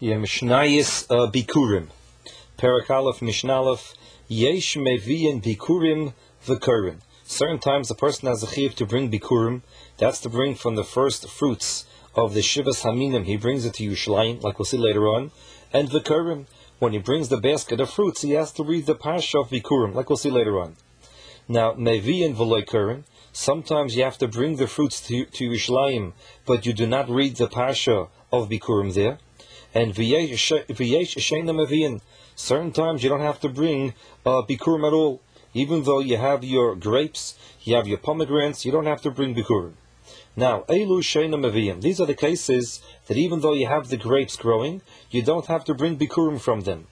Mishnayis Bikurim. Perek Aleph Mishnah Aleph. Yesh meviyin Bikurim v'kurim. Certain times a person has a chiyuv to bring Bikurim. That's to bring from the first fruits of the Shivas Haminim. He brings it to Yerushalayim, like we'll see later on. And v'kurim, when he brings the basket of fruits, he has to read the Pasha of Bikurim, like we'll see later on. Now, meviyin v'loy kurim. Sometimes you have to bring the fruits to Yerushalayim, but you do not read the Pasha of Bikurim there. And v'yesh sheina meviyin. Certain times you don't have to bring Bikurim at all. Even though you have your grapes, you have your pomegranates, you don't have to bring Bikurim. Now, Elu sheina meviyin. These are the cases that even though you have the grapes growing, you don't have to bring Bikurim from them.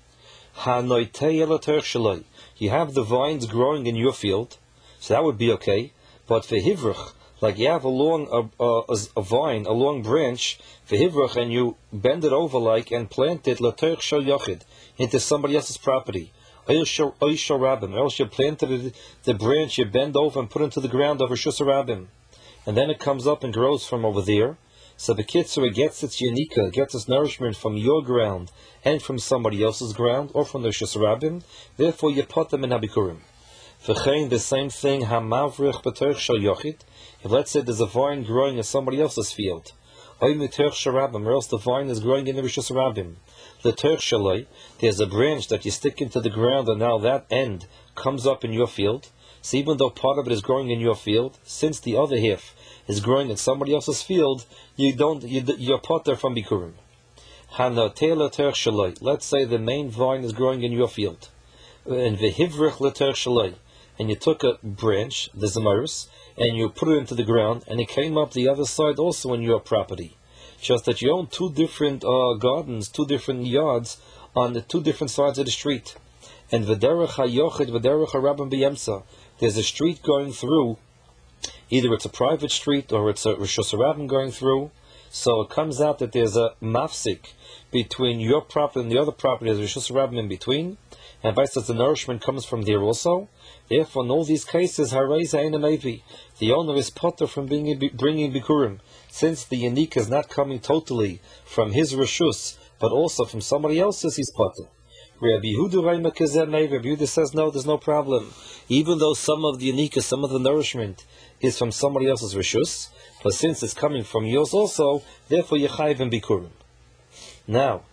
You have the vines growing in your field, so that would be okay. But for hivrach, like you have a vine, a long branch, for hivrach, and you bend it over like and plant it into somebody else's property. Or else you planted the branch, you bend over and put it into the ground of Rishus Harabim, and then it comes up and grows from over there. So the kitzur, it gets its yanika, gets its nourishment from your ground and from somebody else's ground, or from the Rishus Harabim. Therefore, you put them in habikurim. V'chein, the same thing, hamavrich b'terch shel yochid. If let's say there's a vine growing in somebody else's field, or else the vine is growing in the Rishus Harabim. There's a branch that you stick into the ground, and now that end comes up in your field. So even though part of it is growing in your field, since the other half is growing in somebody else's field, you're potter from Bikurim. Let's say the main vine is growing in your field, and you took a branch, the Zemaris, and you put it into the ground, and it came up the other side also in your property. Just that you own two different gardens, two different yards on the two different sides of the street. And v'derech hayochid, v'derech harabim b'yemsa. There's a street going through. Either it's a private street or it's a Rishus Harabim going through. So it comes out that there's a mafsik between your property and the other property. There's Rishus Harabim in between, and vice versa, the nourishment comes from there also. Therefore, in all these cases, the owner is potter from bringing Bikurim, since the yanik is not coming totally from his Rishus, but also from somebody else's. He's potter. Rabbi Yehuda says no, there's no problem. Even though some of the yanika, some of the nourishment is from somebody else's Rishus, but since it's coming from yours also, therefore Yechayiv and Bikurim. Now,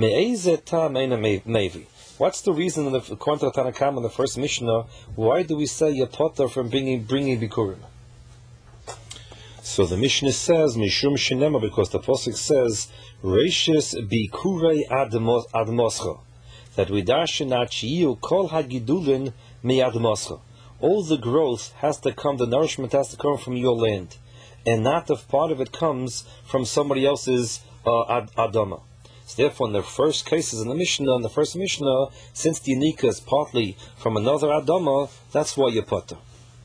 mevi. What's the reason in the Kontra Tanakam in the first Mishnah? Why do we say you're potter from bringing Bikurim? So the Mishnah says Mishum Shinema, because the Pasuk says Reishis Bikurei ad Moscha, that we darshanat shiyu kol hagidulin miyad Moscha. All the growth has to come, the nourishment has to come from your land, and not if part of it comes from somebody else's Adama. So therefore, in the first cases in the first Mishnah, since the yanika is partly from another Adama, that's why you potter.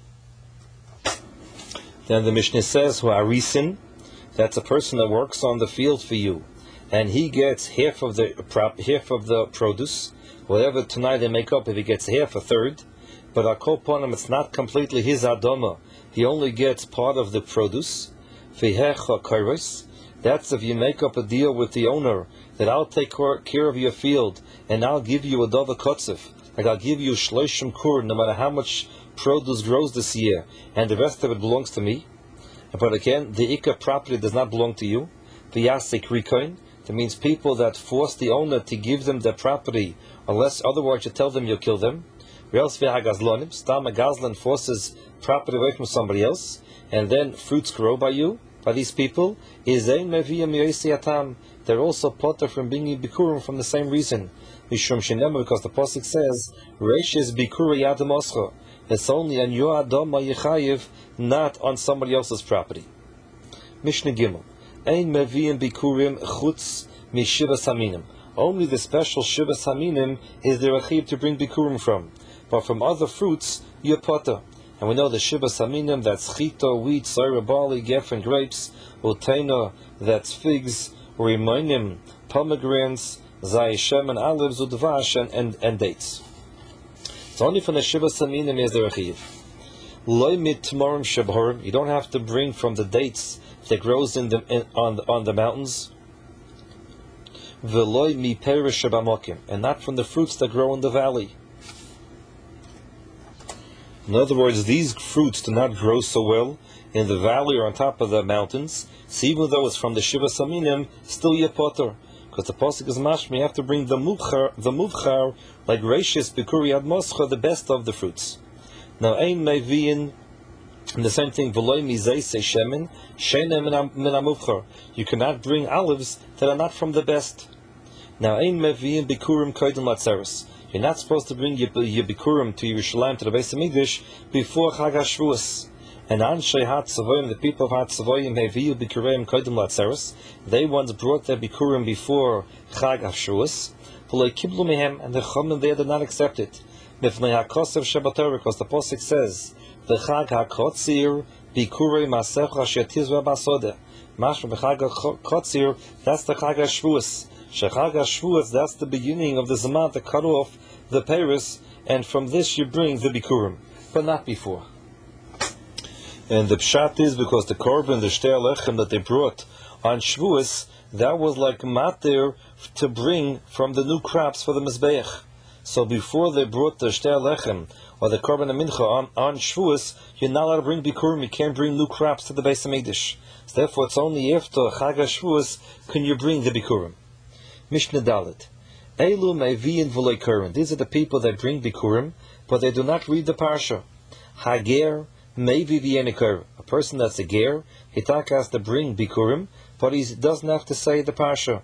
Then the Mishnah says, "Who arisin," that's a person that works on the field for you, and he gets half of the produce, whatever tonight they make up. If he gets half, a third, but akoponim, it's not completely his Adama. He only gets part of the produce. V'hecha kairos. That's if you make up a deal with the owner that I'll take care of your field and I'll give you a dava kotzef, like I'll give you shloshim kur, no matter how much produce grows this year, and the rest of it belongs to me. But again, the ikka property does not belong to you. V'yasik rikoin, that means people that force the owner to give them their property, unless otherwise you tell them you'll kill them. Else v'hagazlonim, stam a gazlan forces property away from somebody else, and then fruits grow by you, by these people. They're also potter from bringing Bikurim from the same reason. Mishum Shinema, because the Pasuk says, Reishis Bikuri Yad Moscha. It's only on your Adama Yechayiv, not on somebody else's property. Mishnah Gimel. Ein Meviim Bikurim Chutz Mishivas Haminim. Only the special Shivas Haminim is the Rechiv to bring Bikurim from. But from other fruits, you're potter. And we know the Shivas Haminim, that's chito, wheat, soya, barley, geffen, grapes, utena, that's figs, rimonim, pomegranates, zayishem, and olives, udvash, and dates. It's only from the Shivas Haminim is the Rechiv. Loy mitmorim shabhorim. You don't have to bring from the dates that grows on the mountains. V'loi mi perish shabamokim, and not from the fruits that grow in the valley. In other words, these fruits do not grow so well in the valley or on top of the mountains. So even though it's from the Shiva Saminim, still yepoter. Because the Pasuk is mashma, you have to bring the muvchar, like Reishis, Bikuri, Ad Moscha, the best of the fruits. Now, ein meviin, and the same thing, v'loi mizei se shemen, shenem min amuvchar. You cannot bring olives that are not from the best. Now, ein meviin bikurim koydem latzeres. You're not supposed to bring your bikurim to Yerushalayim, to the Beis Hamikdash, before Chag HaShavuos. And Anshe HaTzavoim, the people of HaTzavoim, heviyu bikurim koydem latzeres. They once brought their bikurim before Chag HaShavuos. V'loi kiblu mehem, and the Chachamim there did not accept it. Mifnei HaKosev Shabbatorah, because the Pasuk says, the Chag HaKotzir bikurei masecha shetizra basode. Mashma b'Chag HaKotzir, that's the Chag HaShavuos. Shechag HaShavuos, that's the beginning of the Zaman to cut off the Paris, and from this you bring the Bikurim, but not before. And the Pshat is because the Korban, the Shtei Alechem that they brought on Shavuos, that was like matir to bring from the new crops for the Mizbeach. So before they brought the Shtei Alechem or the Korban HaMincha on Shavuos, you're not allowed to bring Bikurim, you can't bring new crops to the Beis Hamikdash. So therefore it's only after Chag HaShavuos can you bring the Bikurim. Mishnah Dalet. Elu meviin v'loi kurim. These are the people that bring bikurim, but they do not read the parsha. Hager mevi v'yenikur. A person that's a ger, he has to bring bikurim, but he doesn't have to say the parsha.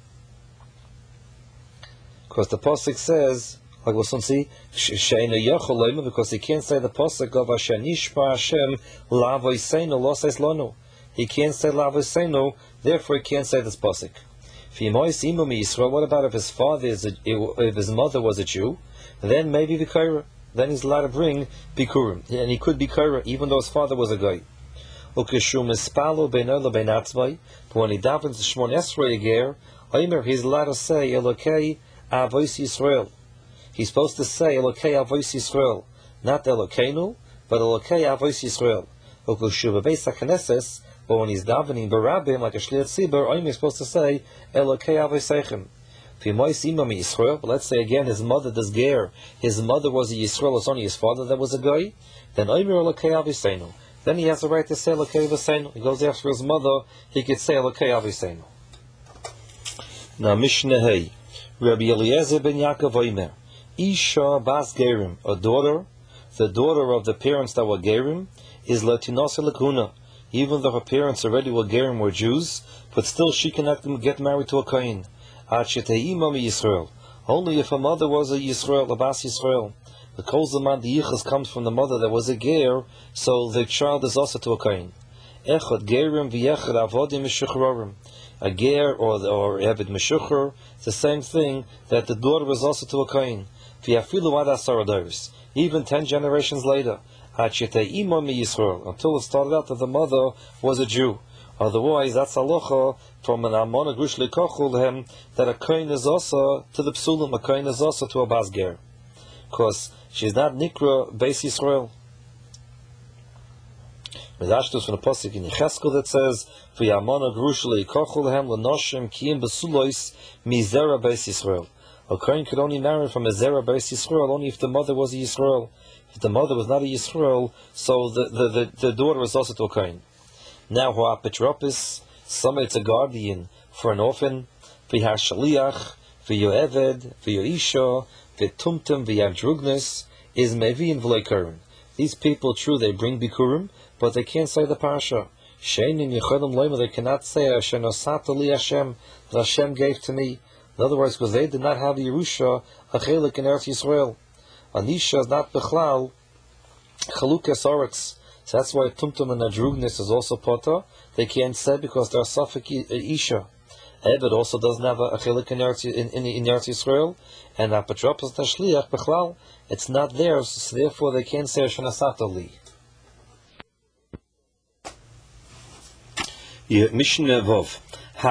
Because the pasuk says, like we'll soon see, she'ena yochel leima, because he can't say the pasuk of Asher nishpa Hashem la'avoseinu lo seis lonu. He can't say la'avoseinu, therefore he can't say this pasuk. What about if his father if his mother was a Jew? Then maybe Bikaira. Then he's allowed to bring Bikurim. And he could be Kaira, even though his father was a guy. But when he davens the Shmon Esrei Ger, he's allowed to say Elokei Avos Yisrael. He's supposed to say Elokei Avos Yisrael. Not Elokeinu, but Elokei Avos Yisrael. But when he's davening barabim like a shliach tzibur, I'm supposed to say Elokei Avosechem. But let's say again his mother does ger. His mother was a Yisrael, it's only his father that was a guy. Then Omer Elokei Aviseinu. Then he has the right to say Elokei Aviseinu. He goes after his mother, he could say Elokei Aviseinu. Now Mishnah Hey, Rabbi Eliezer ben Yaakov Omer, Isha Bas Gerim, a daughter, the daughter of the parents that were Gerim, is Latinos Lekuna. Even though her parents already were Gerim, were Jews, but still she cannot get married to a Kohen. Yisrael. Only if her mother was a Yisrael, a Bas Yisrael. The Kol Zaman, the Yichus comes from the mother that was a Ger, so the child is also to a Kohen. Echad Gerim v'yechad avodim mishuchrorim. A Ger or Eved Meshucher, it's the same thing that the daughter is also to a Kohen. V'yafilu ad asar adaris. Even 10 generations later. Until it started out that the mother was a Jew. Otherwise, that's halacha from an Amon Agrush Lekochul that a kohen is also to the Psulim, a kohen is also to a Basger. Because she's not Nikra Beis Yisrael. Medashtus from the Pasuk in Yecheskel that says, V'yamon Agrush Lekochul Lenoshim Kiyim Besulois Mizera Beis Yisrael. A kohen could only marry from a Zera Beis Yisrael only if the mother was a Yisrael. If the mother was not a Yisrael, so the daughter is also to a Kohen. Now, Ho'apetropis, some it's a guardian for an orphan, V'yah Shaliach, V'yo Eved, V'yo Isha, V'tumtum, V'yah Drugnes, is Mevi V'loi Kurim. These people, true, they bring Bikurim, but they can't say the Parsha. Shein in Yechodim Loima, they cannot say, Asher Nosata Li Hashem, that Hashem gave to me. In other words, because they did not have Yerusha, a chelik in Eretz Yisrael. Anisha is not Bechlal, Chalukas Oretz. So that's why Tumtum and Adrugnis is also Pota. They can't say because they're Safek Isha. Eved also doesn't have a chelik in Eretz Yisrael, and Apotropos Tashliach Bechlal, it's not theirs, so therefore they can't say Shanasata Li. Mishnah Vov.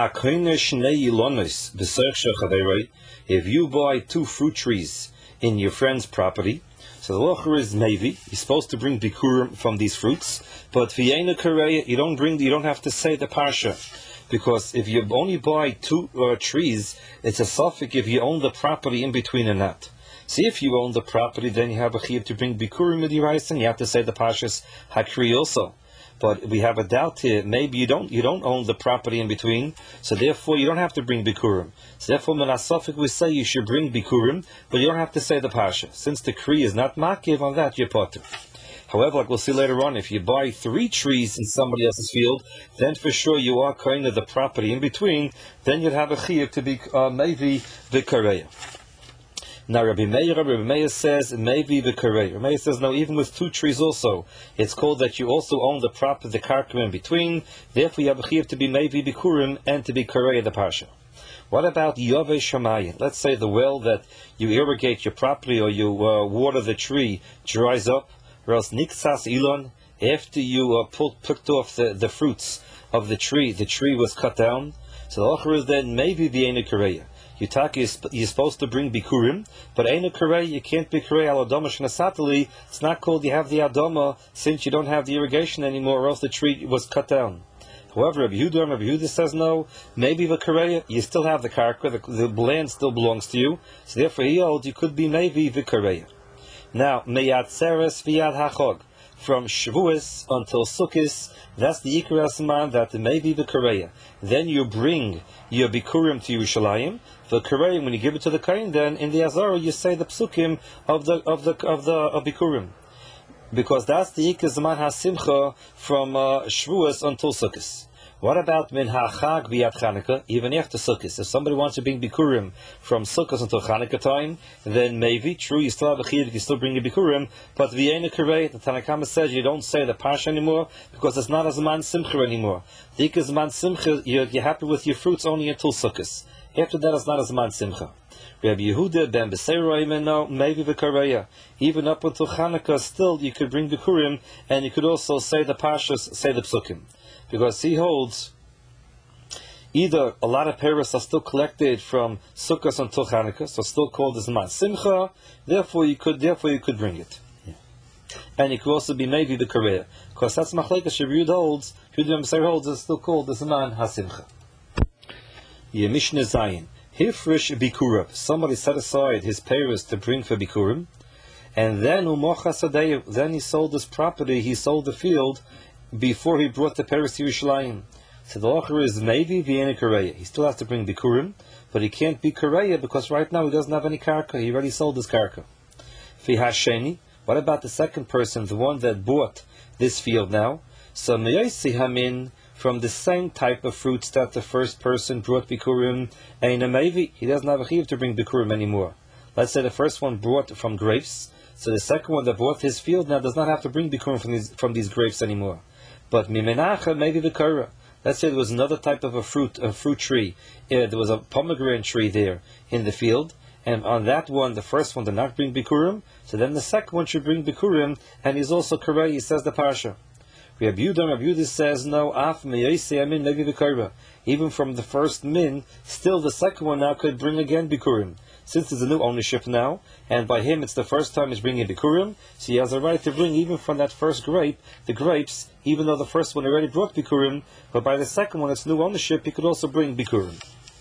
If you buy 2 fruit trees in your friend's property, so the locher is maybe you're supposed to bring bikurim from these fruits, but v'yena kareya you don't have to say the parsha. Because if you only buy two trees, it's a suffix if you own the property in between or not. See, if you own the property, then you have a chiyuv to bring bikurim with your rice, and you have to say the pashas hakri also. But we have a doubt here. Maybe you don't own the property in between, so therefore you don't have to bring bikurim. So therefore, menasofik we say you should bring bikurim, but you don't have to say the pasha. Since the kri is not makiv on that, you're potter. However, like we'll see later on, if you buy 3 trees in somebody else's field, then for sure you are kind of the property in between. Then you'd have a chiyuv to be maybe v'kareya. Now Rabbi Meir says maybe v'kareya. Rabbi Meir says no, even with 2 trees also, it's called that you also own the property, the karka in between. Therefore, you have a chiyuv to be maybe bikurim and to be kareya the pasha. What about Yovei Shamayim? Let's say the well that you irrigate your property or you water the tree dries up. Or else niksas ilon, after you picked off the fruits of the tree was cut down. So the ochra is then maybe the Eina Kareya. You're supposed to bring bikurim, but Eina Kareya, you can't be Kareya al Adoma Shnasatali. It's not called you have the Adoma since you don't have the irrigation anymore, or else the tree was cut down. However, Rabbi Yehuda says no, maybe the Kareya, you still have the karka, the land still belongs to you, so therefore he holds you could be maybe the Kareya. Now, Meyat Seres V'Yad HaChog, from Shavuos until Sukkos, that's the Ikra Asman that may be the Kareya. Then you bring your Bikurim to Yerushalayim. The Kareya, when you give it to the Kain, then in the Azara you say the Psukim of Bikurim, because that's the Ikra Zaman HaSimcha from Shavuos until Sukkos. What about min ha'chag v'yad Chanukah, even after Sukkot? If somebody wants to bring bikurim from Sukkot until Chanukah time, then maybe, true, you still have a chiyuv, you still bring your bikurim, but v'yeina karei, the Tanna Kama says you don't say the parsha anymore, because it's not a zman simcha anymore. The ikar zman simcha, you're happy with your fruits only until Sukkot. After that, it's not a zman simcha. Rabbi Yehuda ben Beseirah, no, maybe v'kareya. Even up until Chanukah, still you could bring bikurim, and you could also say the parshas, say the psukim. Because he holds either a lot of paris are still collected from Sukkot until Chanukah, so still called as Zman Simcha. Therefore you could bring it, and it could also be maybe the Kareya, because that's Machlekes Yehuda holds. Yehuda holds is still called the Zman HaSimcha. Mishnah Zayin Hifrish Bikurim. Somebody set aside his paris to bring for Bikurim, and then then he sold his property. He sold the field before he brought the Paris to Yerushalayim. So the Ochra is maybe Vienna Kareya. He still has to bring Bikurim, but he can't be Kareya because right now he doesn't have any Karka. He already sold his Karka. Fi Hasheni, what about the second person, the one that bought this field now? So Meyasi Hamin, from the same type of fruits that the first person brought Bikurim, Eina Mevi, he doesn't have a Chiv to bring Bikurim anymore. Let's say the first one brought from grapes, so the second one that bought his field now does not have to bring Bikurim from these grapes anymore. But mimenacha maybe the kara. Let's say there was another type of a fruit tree. There was a pomegranate tree there in the field, and on that one, the first one did not bring bikurim. So then the second one should bring bikurim, and he's also karei. He says the parsha. Rabbi Yehuda says no. Af meyosei amin maybe the kara. Even from the first min, still the second one now could bring again bikurim. Since there's a new ownership now, and by him it's the first time he's bringing bikurim, so he has a right to bring even from that first grape, the grapes, even though the first one already brought bikurim, but by the second one it's new ownership, he could also bring bikurim.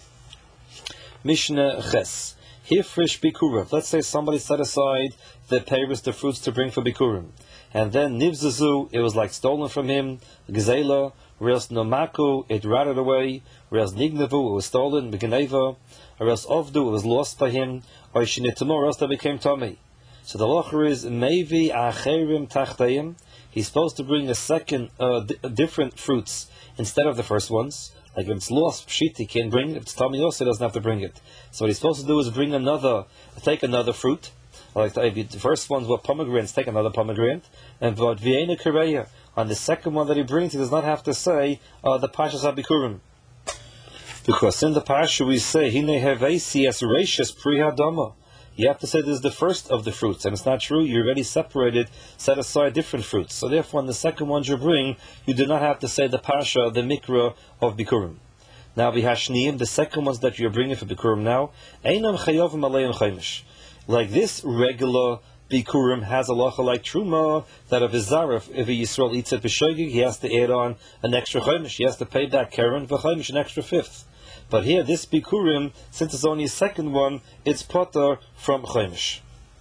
Mishnah Ches. Hifrish bikurim. Let's say somebody set aside the peiros, the fruits to bring for bikurim, and then nivzazu, it was like stolen from him, gzela, whereas nomaku, it rotted away, whereas nignavu, it was stolen, begeneva, or else ovdu, it was lost by him, or shinitamu, or else that became tummy. So the locher is mevi acherim tachtayim. He's supposed to bring a second, different fruits instead of the first ones. Like if it's lost, pshit, he can't bring it. If it's tummy also, he doesn't have to bring it. So what he's supposed to do is take another fruit. Like if the first ones were pomegranates, take another pomegranate. And but v'yeina kareya, on the second one that he brings, he does not have to say the pashas habikurim. Because in the parsha we say, Hine hevesi es reishis pri hadama. You have to say this is the first of the fruits, and it's not true. You already set aside different fruits. So therefore, on the second ones you bring, you do not have to say the parsha, the mikra of bikurim. Now, v'hashniim, the second ones that you're bringing for bikurim now, einam chayovim aleim chaimish. Like this regular Bikurim has a lacha like Truma, that if a Zarif, if a Yisrael eats it b'shogig, he has to add on an extra chaimish. He has to pay back Karen v'chaimish, an extra fifth. But here, this Bikurim, since it's only a second one, it's potter from chaimish.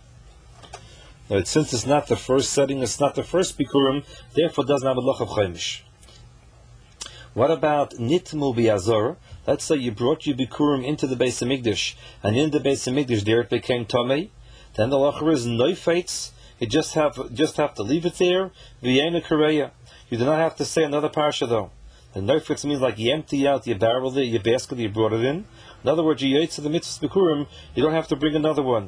Now, since it's not the first setting, it's not the first Bikurim, therefore it doesn't have a lacha of chaimish. What about Nitmu Biazor? Let's say you brought your Bikurim into the Beis Hamikdash, and in the Beis Hamikdash there it became Tomei. Then the lacha is Neufetz. You just have to leave it there. V'yena Kareya. You do not have to say another parsha though. The Neufetz means like you empty out your barrel there, your basket, you brought it in. In other words, you yotze the mitzvah Bikurim, you don't have to bring another one.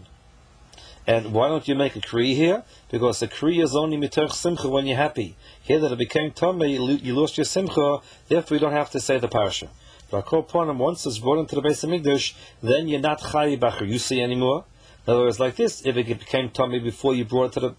And why don't you make a kriya here? Because a kriya is only mitoch simcha when you're happy. Here that it became tamei, you lost your simcha, therefore you don't have to say the parsha. But I'll upon him, once it's brought into the Beis Hamikdash, then you're not chayi b'charyusi anymore. In other words, like this, if it became tamei before you brought it to the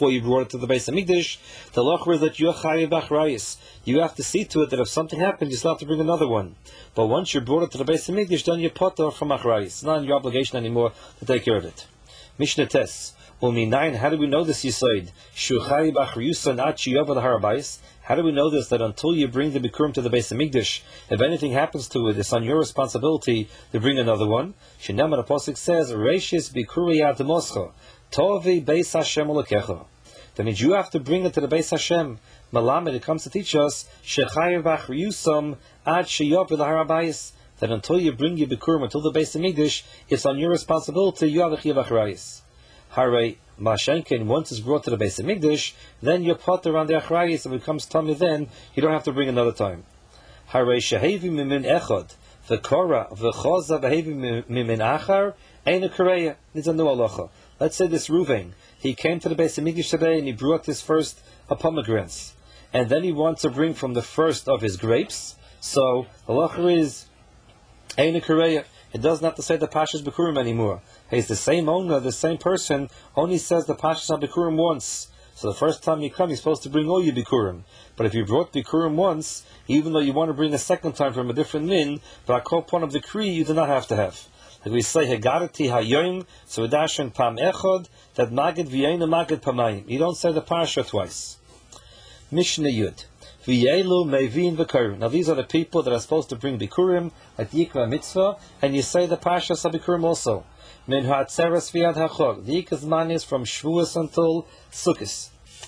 Beis Hamikdash, the lacha is that you're chayi b'chrayis. You have to see to it that if something happens, you still have to bring another one. But once you brought it to the Beis Hamikdash, then you're potter from achrayis. It's not your obligation anymore to take care of it. Mishnah Tes. Uminayin, how do we know this Yisoid? Shuchai b'achriyusa not shiyava l'harabais. How do we know this? That until you bring the Bikurim to the Beis Hamikdash, if anything happens to it, it's on your responsibility to bring another one. Shinam the Pasuk says, Reishis Bikuri Yad Moscha, Tovi Beis Hashem Olokecha. That means you have to bring it to the Beis Hashem. Malamed, it comes to teach us, Shechai b'achriyusam ad shiyava l'harabais. That until you bring your Bikurim, until the Beis Hamikdash, it's on your responsibility, you have a chiyuv achrayis. Hare Mashenkin, once it's brought to the Beis Hamikdash, then you're potter on the achrayis, and it becomes tummy then, you don't have to bring another time. Hare Shehevi Mimin Echad, V'Kora, V'Choza V'Hevi Mimin Achar, Ein a Korea, needs a new halacha. Let's say this Ruvain, he came to the Beis Hamikdash today, and he brought his first pomegranates, and then he wants to bring from the first of his grapes, so the halacha is, Ein a Korea. It doesn't have to say the Pashas Bikurim anymore. He's the same owner, the same person, only says the Pashas Bikurim once. So the first time you come, you're supposed to bring all your Bikurim. But if you brought Bikurim once, even though you want to bring a second time from a different min, but I call one of the Kri, you do not have to have. Like we say, Hagarati Hayoim, so Udashin Pam Echod, that Magid V'yena Magid Pamayim. You don't say the Parsha twice. Mishnah Yud. V'yelu Mevin V'Kurim. Now these are the people that are supposed to bring Bikurim at Yikva Mitzvah, and you say the Parsha Bikurim also. Min Ha'atzeres V'yad HaChog. The Yikva Zman is from Shavuos until Sukkos.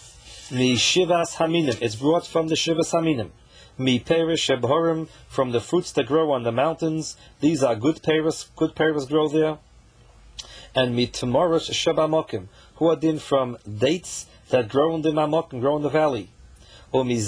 Mi Shivas Haminim. It's brought from the Shivas Haminim. Mi Perish Shebhorim, from the fruits that grow on the mountains. These are good pears grow there. And Mi Tamarosh Shebamokim, who are then from dates that grow in the Mamokim, grow in the valley. And you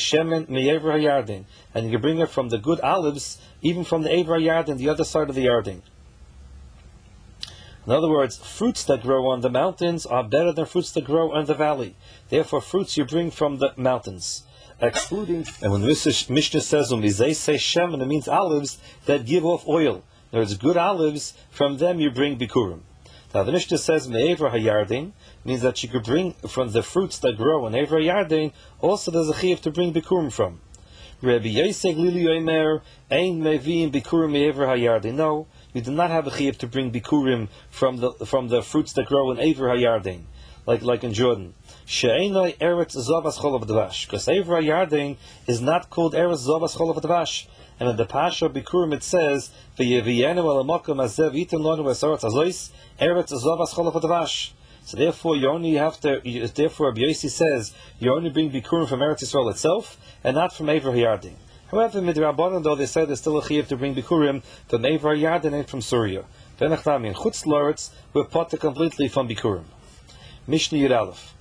can bring it from the good olives, even from the Eivra Yardin, the other side of the Yardin. In other words, fruits that grow on the mountains are better than fruits that grow in the valley. Therefore, fruits you bring from the mountains. Excluding, and when Mishnah says, it means olives that give off oil. In other words, good olives, from them you bring Bikurim. Now the Mishnah says Me'evra Hayardin means that you could bring from the fruits that grow in Evra Yardin. Also, there's a chiyuv to bring bikurim from. Rabbi Yosef Lili Yomer Ein Mevin Bikurim Me'evra Hayardin. No, you do not have a chiyuv to bring bikurim from the fruits that grow in Evra Hayardin, like in Jordan. She'enai Eretz Zavas Cholav Dvash, because Evra Yardin is not called Eretz Zavas Cholav Dvash. And in the Pasha Bikurim it says, "V'yeviyenu alamokum azev itin lonu esaretz azois eretz azavas cholav advash." So therefore, you only have to. Therefore, Rabbi Yossi says you only bring Bikurim from Eretz Yisrael itself, and not from Eivra Yardin. However, Midrabanan, though they say there's still a chiyuv to bring Bikurim from Eivra Yardin and from Syria. Benachdami and Chutz Loretz we're potter completely from Bikurim. Mishnah Yud Aleph.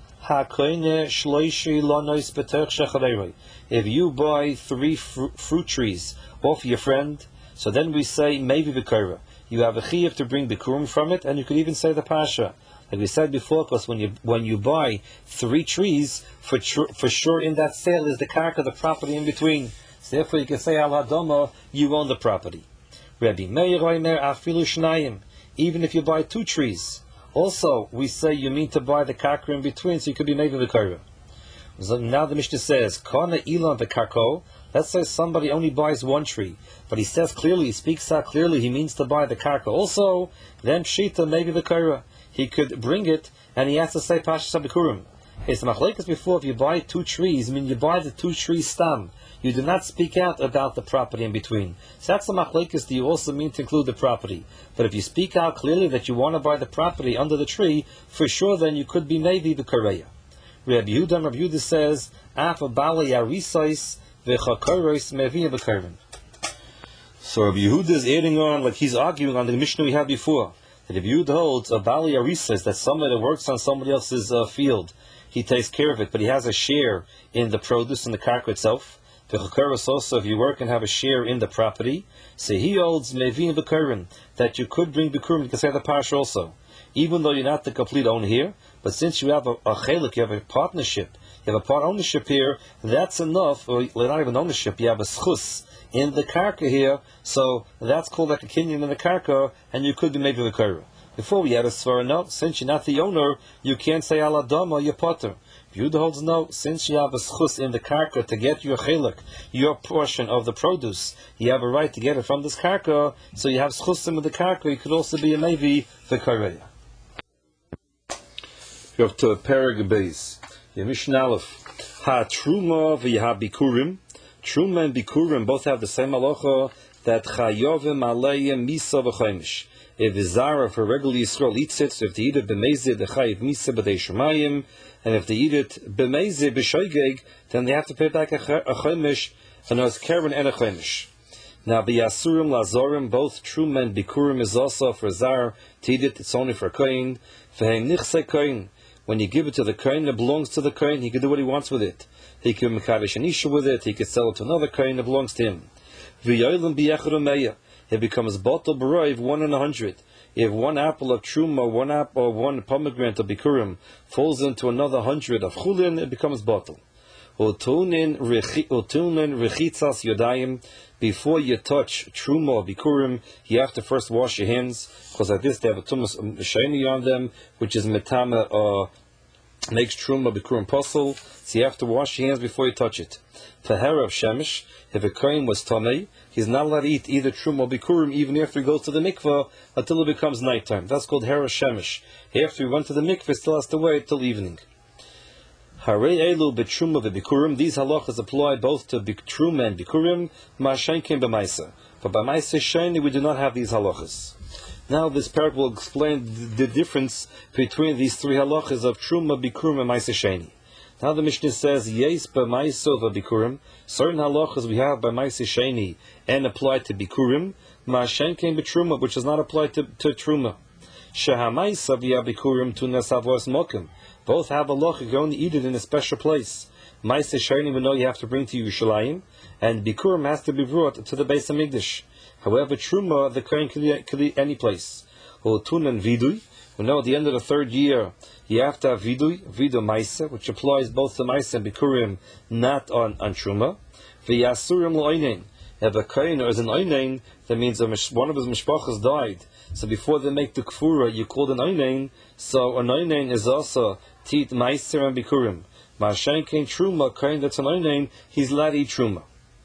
If you buy 3 fruit trees off your friend, so then we say maybe Bikura. You have a chiyuv to bring Bikurim from it, and you could even say the Pasha. Like we said before, because when you buy 3 trees, for sure in that sale is the karka, the property in between. So therefore you can say al hadoma, you own the property. Rabbi Meir Omer afilu shnayim, even if you buy 2 trees. Also, we say you mean to buy the karka in between, so you could be maybe Bikura. So now the Mishnah says, Kana ilan v'karko. Let's say somebody only buys 1 tree, but he says clearly, he speaks out clearly, he means to buy the karka also, then pshita maybe the kaira. He could bring it and he has to say Pashas HaBikurim. It's machlekes before, if you buy two trees, I mean you buy the two trees stam. You do not speak out about the property in between. So that's the machlekes. Do you also mean to include the property? But if you speak out clearly that you want to buy the property under the tree, for sure then you could be maybe the kareya. Rabbi Yehuda says, Af bali arisais v'chakoros mevi b'karven. So Rabbi Yehuda is adding on, like he's arguing on the Mishnah we had before, that if Yehuda holds a bali arisais, that somebody that works on somebody else's field, he takes care of it, but he has a share in the produce and the karka itself. The chakoros also, if you work and have a share in the property, so he holds mevi b'karven, that you could bring bikurim, you can say the parsha also, even though you're not the complete owner here. But since you have a chelik, you have a partnership, you have a part ownership here, that's enough, or not even ownership, you have a schus in the karka here, so that's called like a kinyan in the karka, and you could be made with a karka. Before we had a svara, no, since you're not the owner, you can't say aladama, you're potter. Yehuda holds no, since you have a schus in the karka to get your chelik, your portion of the produce, you have a right to get it from this karka, so you have schusim with the karka, you could also be a mevi the kareya. You have to a parag base. Your Mishnah Aleph. Ha truma v'yaha bikurim. Truma and bikurim both have the same halacha, that chayovim alayim misa v'chaimish. If the zara for regular Yisrael eats it, so if they eat it b'mezeh, the chayiv misa b'dei shemayim, and if they eat it b'mezeh b'shoigeg, then they have to pay back a chaimish, and a keren and a chaimish. Now b'yasurim lazorim, both truma and bikurim is also for zar to eat it. It's only for kohen. V'heim nichsei kohen. When you give it to the kohen, it belongs to the kohen. He can do what he wants with it. He can mekadesh an isha with it. He can sell it to another kohen. It belongs to him. V'yoylim b'yechad u'meya. It becomes bottle b'roiv 1 in 100. If one apple of truma, one pomegranate of bikurim falls into another 100 of chulin, it becomes bottle. Utunin rechitzas yodayim. Before you touch truma or bikurim, you have to first wash your hands, because like this they have a tumas sheni on them, which is metama, makes truma bikurim possible. So you have to wash your hands before you touch it. Tahara of shemesh, if a kohen was tamei, he's not allowed to eat either truma or bikurim even after he goes to the mikvah until it becomes nighttime. That's called hara shemesh. After he went to the mikvah, he still has to wait till evening. Harei elu b'truma v'bikurim. These halachas apply both to truma and bikurim. Ma'ashenkin b'maisa. For b'maisa sheni we do not have these halachas. Now this parak will explain the difference between these three halachas of truma, bikurim, and maisa sheni. Now the Mishnah says yes b'maisa v'bikurim. Certain halachas we have by maisa sheni and apply to bikurim. Ma'ashenkin b'truma, which is not applied to truma. Shehamaisa v'bikurim tunas avos mokim. Both have a loch, you can only eat it in a special place. Maisa sheni we know you have to bring to Yerushalayim, and bikurim has to be brought to the Beis Hamikdash. However, truma the kohen can eat any place. Tun and vidui, we know at the end of the third year you have to have vidu maisa, which applies both to maisa and bikurim, not on truma. V'yasurim l'oinen. If a kohen is an oinen, that means one of his mishpachas died. So before they make the kfura, you call it an oinen. So an oinen is also tit meiser and bikurim. Ma'ashen kein truma, kohen that's an oinen, he's allowed to eat truma.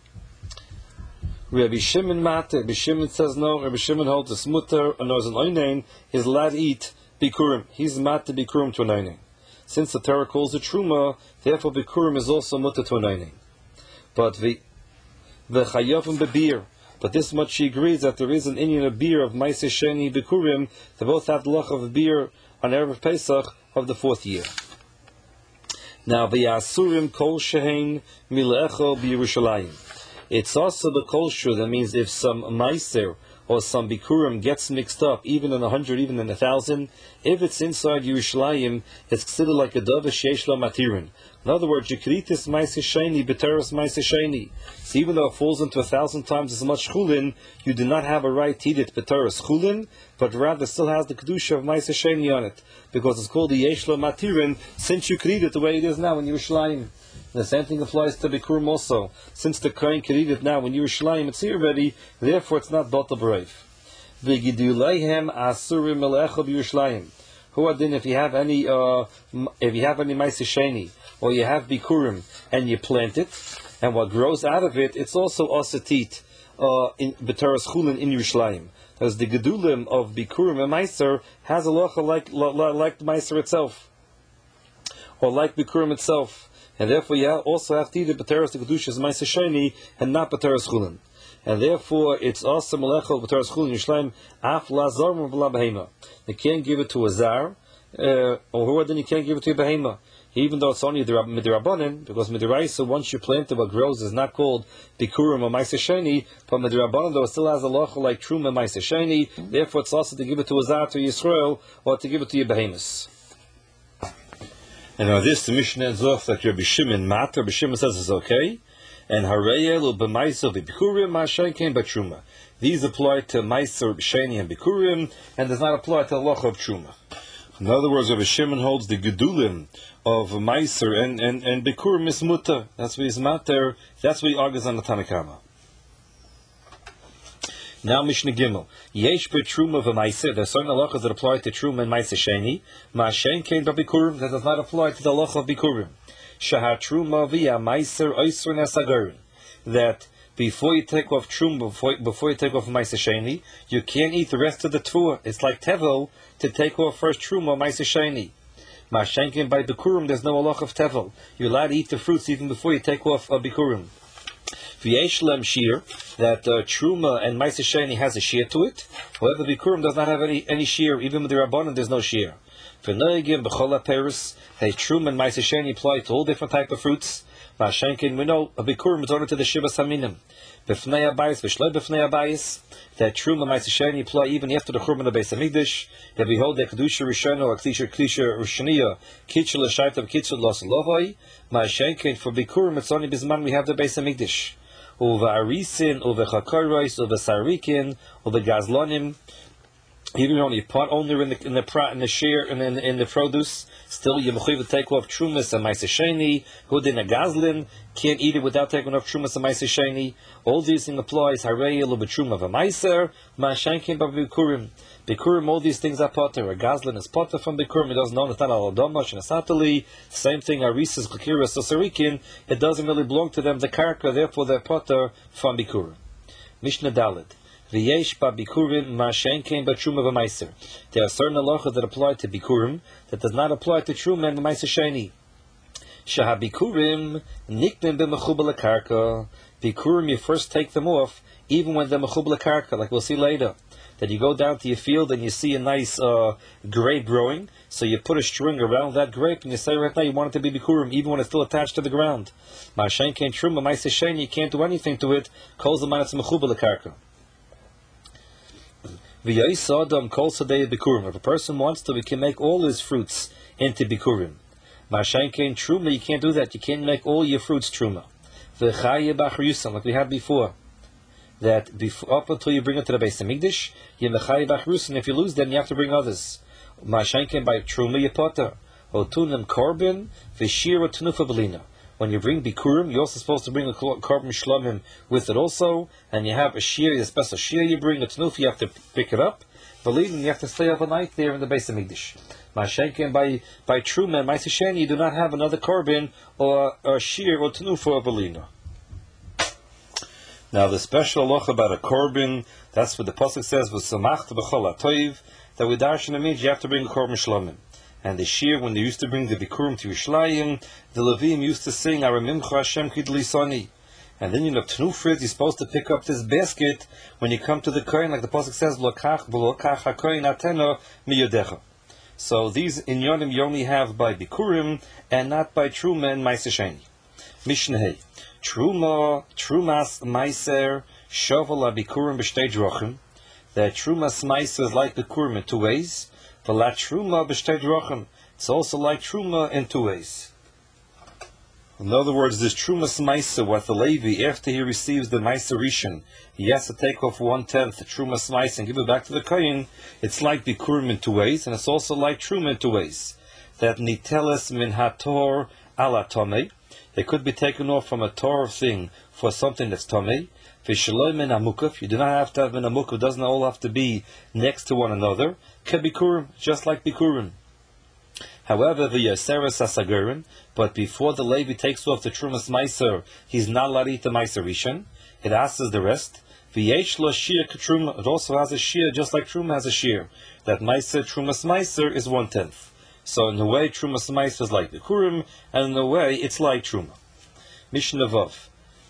Rabbi Shimon mate, Rabbi Shimon says no. Rabbi Shimon holds a smutter, and as an oinen, he's allowed to eat bikurim. He's mate bikurim to an oinen. Since the Torah calls it truma, therefore bikurim is also mutter to an oinen. But the chayavim bebir. But this much she agrees that there is an inyan of beer of Maisa Sheni Bikurim. They both have the lach of beer on Erev Pesach of the 4th year. Now, v'yasurim kol shehein milecho b'Yerushalayim. It's also the kolshur, that means if some Maiser or some Bikurim gets mixed up, even in 100, even in 1,000, if it's inside Yerushalayim, it's considered like a dove sheish lo matirin. In other words, you could eat this Maisa Sheni, B'teres Maisa Sheni. So even though it falls into 1,000 times as much chulin, you do not have a right to eat it B'teres chulin, but rather still has the kedusha of Maisa Sheni on it, because it's called the Yesh Lo Matirin, since you could eat it the way it is now in Yerushalayim. The same thing applies to Bikurim also. Since the kohen can eat it now when Yerushalayim it's here already, therefore it's not Batal B'Reiv. V'giduleihem asurim melecha b'Yerushalayim. Who adin if you have any Maisa Sheni, or you have Bikurim, and you plant it, and what grows out of it, it's also asatit in B'teres chulin in Yerushalayim. as the gedulim of bikurim and meiser has a locha like the meiser itself, or like bikurim itself, and therefore you also have to eat the b'teres the kedushas meiser sheni and not b'teres chulin, and therefore it's also melechol b'teres chulin yishleim af lazar v'la behema. You can't give it to a zar, or then you can't give it to a behema, even though it's only midrabanan, because midraisa, once you plant it, what grows is not called bikurim or meiser sheni, but midrabanan, though it still has a locha like truma meiser sheni, therefore it's also to give it to a zar, to Yisrael, or to give it to your behemoths. And now this, the Mishnah ends off like Rabbi Shimon Matar. Rabbi Shimon says it's okay, and harayel or b'meiser b'bikurim ma'ashen came b'truma. These apply to meiser, sheni, and bikurim, and does not apply to the locha of truma. In other words, Rabbi Shimon holds the gedulim of meiser and bikurim is muta. That's what he's mater. That's what he argues on the Tanakama. Now Mishnah Gimel. Yesh betruma v'meiser. There's certain halachas that apply to truma and meiser sheni. Ma'ashen kein b'bikurim. That does not apply to the halacha of bikurim. Shahar truma v'ya meiser oiser nesagarin. That before you take off truma, before you take off meiser sheni, you can't eat the rest of the tvua. It's like tevel to take off first truma meiser sheni. Ma'ashenkin by bikurim, there's no halach of tevel. You're allowed to eat the fruits even before you take off a bikurim. V'yesh lem shir, that truma and meiser sheni has a shir to it. However, bikurim does not have any shir. Even with the rabbanon, there's no shir. V'noegim b'chol ha'peres, hey, truma and meiser sheni apply to all different type of fruits. Ma'ashenkin, we know a bikurim is ordered to the shivas haminim. B'fnei abayis, v'shloi b'fnei abayis, that truma meiser sheni apply even after the churban of Beis Hamikdash. That we hold the kedusha rishona or kedusha rishoniya kitchel l'shaytav kitchel los lovai. Ma'ashenkin, for bikurim it's only bisman we have the Beis Hamikdash. Uva arisin, uva chakaros, uva sarikin, uva gazlonim. Even only part owner in the share and in the produce, still you mechuyev to take off trumas and meiser sheni. Hudin a gazlin can't eat it without taking off trumas and meiser sheni. All these things applies. Harayel uva truma v'meiser ma'ashenkin b'bikurim. Bikurim, all these things are potter. A gazlin is potter from bikurim. It doesn't know it's not aladomash and asatali. Same thing. Arisis chakiras sosarikin. It doesn't really belong to them. The karka, therefore they're potter from bikurim. Mishnah Dalet. V'yesh ba bikurim ma'ashen kein b'truma v'meiser. There are certain halachas that apply to bikurim that does not apply to truma and meiser sheni. Shaha bikurim niknem b'mechubel karka. Bikurim, you first take them off even when they're mechubel karka, like we'll see later. That you go down to your field and you see a nice grape growing, so you put a string around that grape and you say right now you want it to be bikurim even when it's still attached to the ground. Ma'ashen kein truma meiser sheni, you can't do anything to it. Calls the man it's mechubel karka. If a person wants to, he can make all his fruits into bikurim. Ma'ashenkein truma, you can't do that. You can't make all your fruits truma. Like we had before, that up until you bring it to the Beis Hamikdash, you mechaye b'achrusin. If you lose them, you have to bring others. Ma'ashenkein by truma you potter. Otunim korban v'shir otunufa belina. When you bring bikurim, you're also supposed to bring a korban shlomim with it also, and you have a shear, a special shear you bring, a tenufa, you have to pick it up. Believing you have to stay overnight there in the Beis Hamikdash. Ma'ashenkein by truma and meiser sheni, you do not have another korban or a shear or tenufa or belina. Now the special halacha about a korban, that's what the pasuk says, v'samachta b'chol ha'toiv, that with darshan means you have to bring a korban shlomim. And the shir, when they used to bring the bikurim to Yerushalayim, the Levim used to sing Aramimcha Hashem Kidlisoni. And then Tnufrit, you're supposed to pick up this basket when you come to the kohen, like the pasuk says, Lokach v'lokach hakohen atena miyodecha. So these inyonim you only have by bikurim and not by truma and meiser sheni. Mishnah Hey. Trumas meiser shovel bikurim b'shtei drochim. That trumas meiser is like bikurim in two ways. It's also like truma in two ways. In other words, this trumas meiser, what the Levi, after he receives the meiser rishon, he has to take off 1/10 the trumas meiser and give it back to the kohen. It's like bikurim in two ways, and it's also like truma in two ways. That niteles min hator ala tomei, it could be taken off from a tor thing for something that's tomei. V'shaloi min hamukaf, you do not have to have min hamukaf, it doesn't all have to be next to one another. Bikurim, just like bikurim. However, the Yoseres Asagarin, but before the Levi takes off the Trumas Meiser, he's not allowed to eat the Meiser Rishon. It asks the rest. V'yesh lo shir k'truma. It also has a shir, just like truma has a shir. That meiser, trumas meiser, is 1/10. So in a way, trumas meiser is like bikurim, and in a way, it's like truma. Mishnah Vav.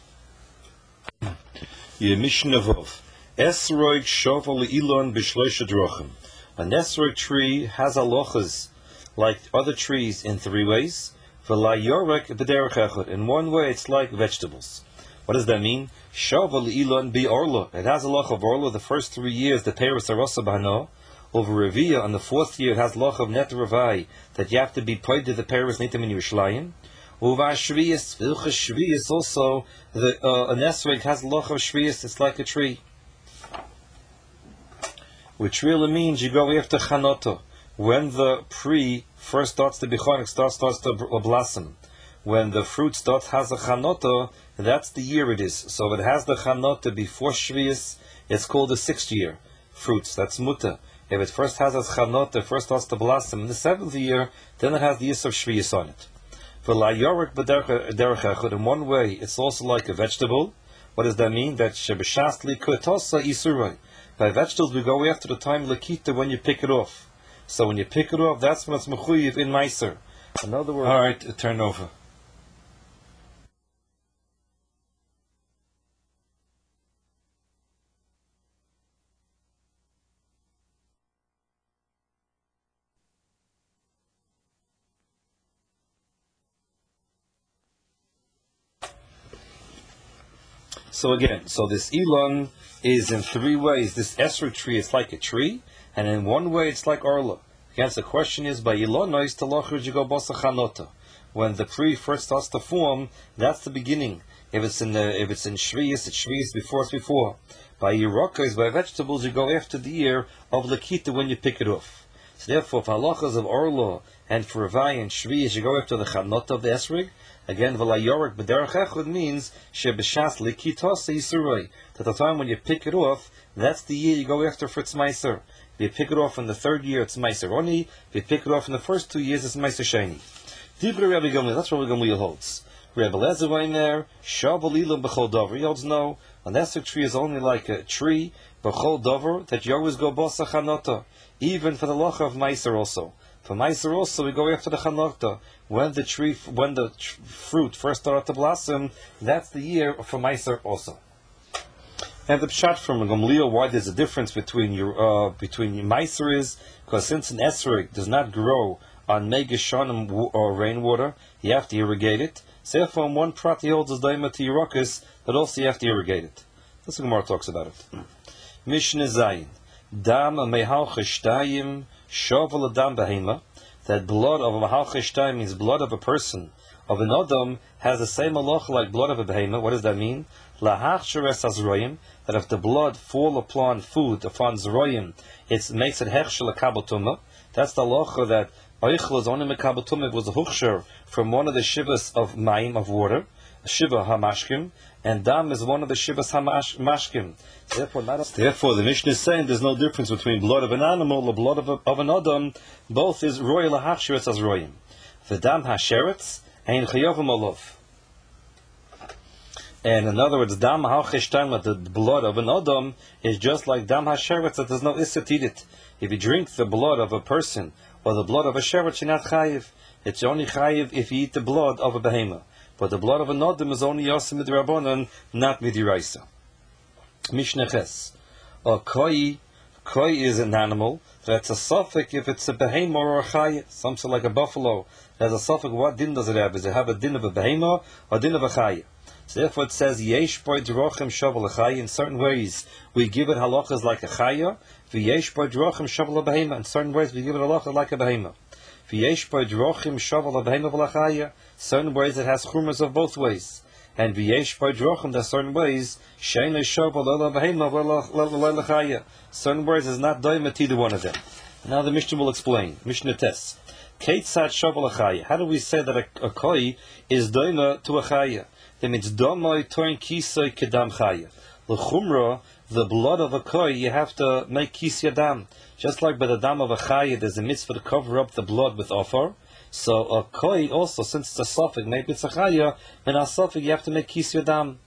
Mishnah Vav. Esroig shovel ilon b'shloisha drochim. An esroig tree has halachas like other trees in 3 ways. V'la yorek b'derech echad. In 1 way, it's like vegetables. What does that mean? Shovel ilon bi orla. It has a lach of orla. The first 3 years, the peiros arosa b'hano. Over Revia, on the 4th year, it has lach of net ravai, that you have to be paid to the peiros nitim in Yerushalayim. Over Shviyas, Vilchas Shviyas also, an esrog has lach of Shviyas, it's like a tree. Which really means you go after Chanota. When the pre first starts to be chonik, starts to blossom. When the fruit has a Chanota, that's the year it is. So if it has the Chanota before Shviyas, it's called the 6th year. Fruits, that's Muta. If it first has a Chanota, first starts to blossom in the 7th year, then it has the Yis of Shviyas on it. In 1 way, it's also like a vegetable. What does that mean? That shebeshasli kuetosa isurai. By vegetables, we go after the time lakita when you pick it off. So when you pick it off, that's when it's mechuyev in meiser. In other words, all right, turn over. So again, this Elon is in 3 ways. This esrog tree is like a tree, and in 1 way it's like Orla. Again, the question is, by Ilonois to Lochur Jigo Bosa Chanota. When the tree first starts to form, that's the beginning. If it's in Shviyas, it's Shviyas before. By Yerokos, by vegetables, you go after the year of Lakita when you pick it off. So therefore, for halachas of Orla and for Ravai and Shviyas, you go after the Chanota of the esrog. Again, v'layorek b'derech echad means shebeshas likitose yisurei. That the time when you pick it off, that's the year you go after for its meiser. If you pick it off in the 3rd year, it's meiser oni. If you pick it off in the first 2 years, it's meiser sheni. Divrei Rabbi Gamliel, that's what Rabbi Gamliel holds. Rabbi Lezer in there, shavel ilam b'chol dover. He holds no, an esrog tree is only like a tree b'chol dover that you always go bosa chanota, even for the locha of meiser also. For meiser also, we go after the chanota. When the fruit first started to blossom, that's the year for meiser also. And the pshat from Gamliel, why there's a difference between meiser is because since an esrog does not grow on megashonim or rainwater, you have to irrigate it. So therefore, in 1 prat he holds as daima to Yerokos, but also you have to irrigate it. This Gemara talks about it. Mishnah Zayin, dam mehal cheshtayim shovel adam behema. That blood of a mahal cheshtayim means blood of a person, of an adam, has the same halacha like blood of a behema. What does that mean? Lahach sheres azroyim, that if the blood fall upon food, upon zroyim, it makes it hechshel akabel tumah. That's the halacha that oichel is only mekabel tumah. It was a huchsher from one of the shivas of mayim, of water, shiva hamashkim, and dam is one of the shivas hamashkim. Therefore, the Mishnah is saying there's no difference between blood of an animal or blood of an adam. Both is royal lahachsheretz as royim. The dam hasheretz and chayavim olav. And in other words, dam ha'cheshtam, the blood of an adam, is just like dam hasheretz, that there's no issa to eat it. If you drink the blood of a person or the blood of a sheretz, you're not chayiv. It's only chayiv if you eat the blood of a behema. But the blood of an adam is only yosim midrabanan, not midiraisa. Mishnah Ches. A koi is an animal that's a suffix if it's a behema or a chaya, something like a buffalo. There's a suffix. What din does it have? Does it have a din of a behema or a din of a chaya? So therefore it says yesh boi drochem shavel a chaya. In certain ways we give it halachas like a chaya. V'yesh boi drochem shavel a behema. In certain ways we give it halachas like a behema. V'yesh boi drochem shavel a behema v'lachaya. Certain ways it has chumras of both ways. And v'yesh boi drochem, there's certain ways shein shavel a behema v'lachaya. Certain ways is not doima to either one of them. Now the Mishnah will explain. Mishnah Tes. Keitzad shavel a chaya. How do we say that a koi is doima to a chaya? That means domoi toin kisoi kedam chaya. L'chumra, the blood of a koi, you have to make kis yadam. Just like by the dam of a chaya, there's a mitzvah to cover up the blood with offer. So a koi also, since it's a suffix, maybe it's a chaya, and a suffix you have to make kis yadam.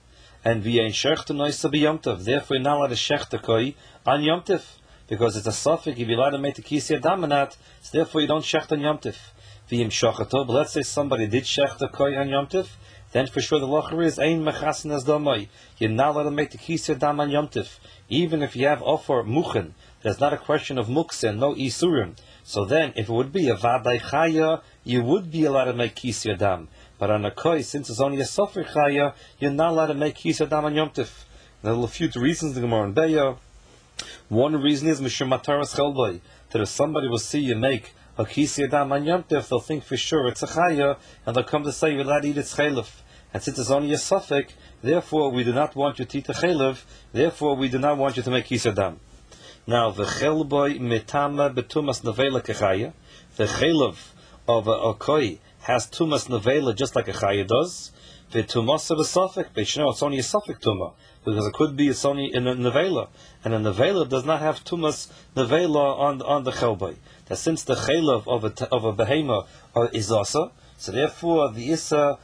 and v'yein shechter noisa b'yomtiv. Therefore, you're not allowed to shechter koi on yomtiv, because it's a suffix. If you're allowed to make the kisei adam on that, so therefore you don't shechter on yomtiv. V'yim shochato. But let's say somebody did shechter koi on yomtiv, then for sure the locher is ein mechasin as damai. You're not allowed to make the kisei adam on yomtiv, even if you have offer muchen. There's not a question of mukse, no isurim. So then, if it would be a vaday chaya, you would be allowed to make kisei adam. But on a koi, since it's only a sofer chaya, you're not allowed to make kisei adam on Yom Tif. There are a few reasons in the Gemara and Beya. One reason is mishum mataras chelboi, that if somebody will see you make a kisei adam on Yom Tif, they'll think for sure it's a chaya, and they'll come to say you're allowed to eat its chelif. And since it's only a suffix, therefore we do not want you to eat a chelif. Therefore we do not want you to make kisei adam. Now the chelboi mitama betumas nevela kechaya, the chelif of a koi has tumas nevela just like a chaya does. The tumas of a suffix, but you know it's only a suffix tuma, because it could be it's only in a nevela, and a nevela does not have tumas nevela on the chelboi. That since the chelav of a behema is asa, so therefore the isa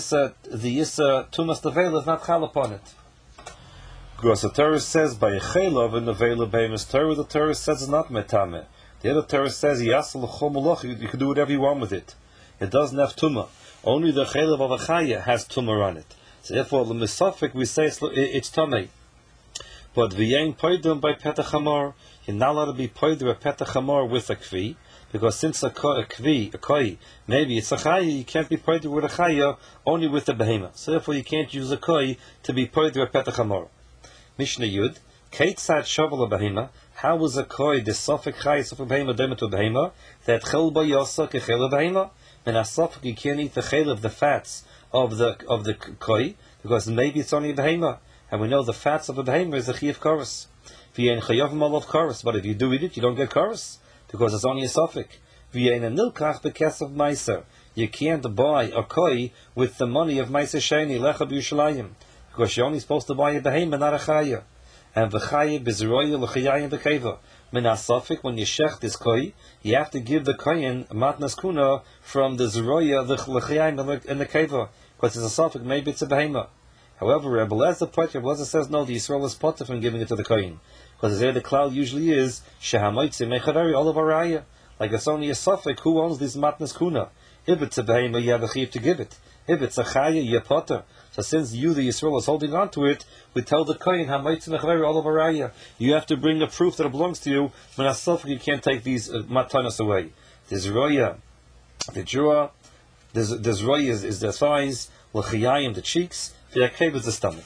tumas nevela is not chal upon it. Because the Torah says by a chelav and nevela behemas Torah, the Torah says it's not metame. The other Torah says yasal l'chol malach, you can do whatever you want with it. It doesn't have tumah. Only the chelav of a chaya has tumah on it. So therefore, the misafik we say it's tamei. But v'yein poidum by petach hamor, you're not allowed to be poider a petach hamor with a kvi, because since a koi, maybe it's a chaya, you can't be poider with a chaya only with a behema. So therefore, you can't use a koi to be poider a petach hamor. Mishnah Yud, Keitzad Shavel a behema. How was a koi the suffix chayis of a behema demet to a behema that chel ba yasa kechel a behema? And a suffix you can't eat the chel of the fats of the koi because maybe it's only a behema, and we know the fats of a behema is a chi of chorus. V'yein chayavim all of chorus, but if you do eat it, you don't get chorus because it's only a suffix. V'yein a nilkach bekesef meiser. You can't buy a koi with the money of meiser sheni lecha b'Yushalayim, because you're only supposed to buy a behema, not a chaya. And v'chaya b'zeroya l'chayayim v'keva. Min ha'safik, when you shech this koi, you have to give the koyin matnas kuna from the zeroya l'chayayim and the keva, because it's a safik, maybe it's a behema. However, Rebbe Lezer says no, the Yisrael is potter from giving it to the koyin, because there the cloud usually is shehamoitzi mechaveri all of araya. Like it's only a safik, who owns this matnas kuna? If it's a behema, you have a chiv to give it. If it's a chaya, you're potter. So since you, the Yisrael, is holding on to it, we tell the kohen, all of araya. You have to bring a proof that it belongs to you. When a you can't take these matanas away. There's roya, the jura. There's roya is the thighs, l'chayayim the cheeks, the akev is the stomach.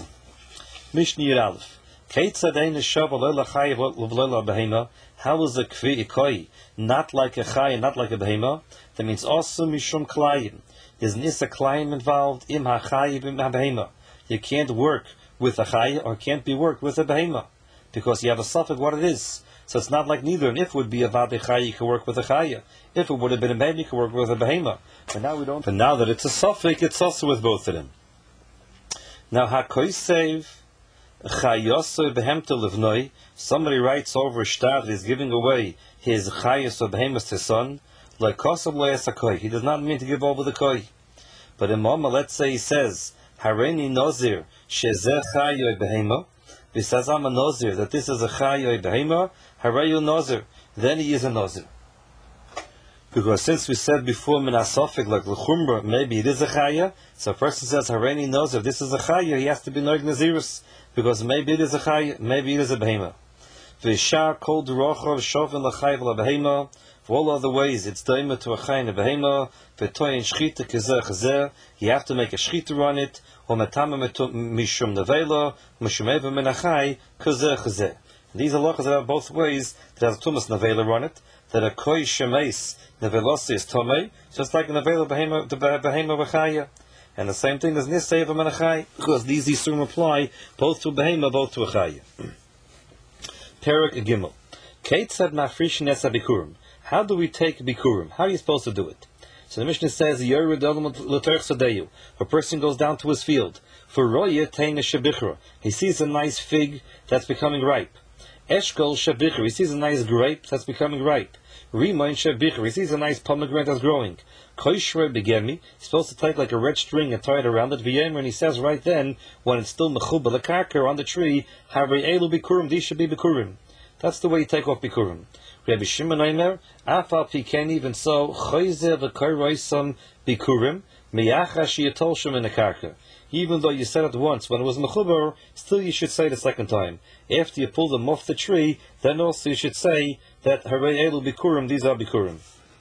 Mishnah Yud Aleph. Keitzad ein shav lo l'chayav lo behema. How is a koi not like a chay, not like a behema? That means also mishum klayim. There's an issa klayim involved, im ha'chayim im ha'behema. You can't work with a chayim or can't be worked with a behema, because you have a suffix what it is. So it's not like neither. And if it would be a vade chayim, you can work with a chayim. If it would have been a behema, you can work with a behema. But now we don't. But now that it's a suffix, it's also with both of them. Now hakoisev chayosu behemta livnoi. Somebody writes over a shtar that is giving away his chayos or behemas to his son. Like kosav lo he does not mean to give over the koi. But in Mama, let's say he says, Hareni Nozir, Shezeh Chayoy Behema, he says, I'm a Nozir, that this is a Chayoy Behema, Hareyu Nozir, then he is a Nozir. Because since we said before, Min HaSofik, like L'chumra, maybe it is a Chaya, so a person says, Hareni Nozir, this is a Chaya, he has to be Noig Nazirus, because maybe it is a Chaya, maybe it is a Behema. V'ishar kol d'rochov shovin l'chayv l'behema. For all other ways, it's daima to a chay and a behema. V'toyin shchita k'zeh chazeh. You have to make a shchita on it. Or metama mishum nevela, mishum eva min achai k'zeh chazeh. These are halachas that have both ways. That has tumas nevela on it. That a koi shemeis nevelosi is tomei, just like a nevela behema v'chaya. And the same thing as nisei eva min achai, because these isurim apply both to a behema, both to a chaya. Perak Gimel. Keitzad mafrishin es bikurim. How do we take bikurim? How are you supposed to do it? So the Mishnah says, a person goes down to his field. For roya teina shabichra. He sees a nice fig that's becoming ripe. Eshkol shabichra. He sees a nice grape that's becoming ripe. Rimain shabichra. He sees a nice pomegranate that's growing. Koishrei begemi. He's supposed to take like a red string and tie it around it. V'yemer, and he says right then, when it's still mechubah lekarker on the tree, Harei elu bikurim. These should be bikurim. That's the way you take off bikurim. Rabbi Shimon Omer, afal piken, even so, choyze v'koiroisam bikurim miyachash yitolshim in the karka. Even though you said it once when it was mechubar, still you should say it a second time. After you pull them off the tree, then also you should say that Harei elu bikurim. These are bikurim.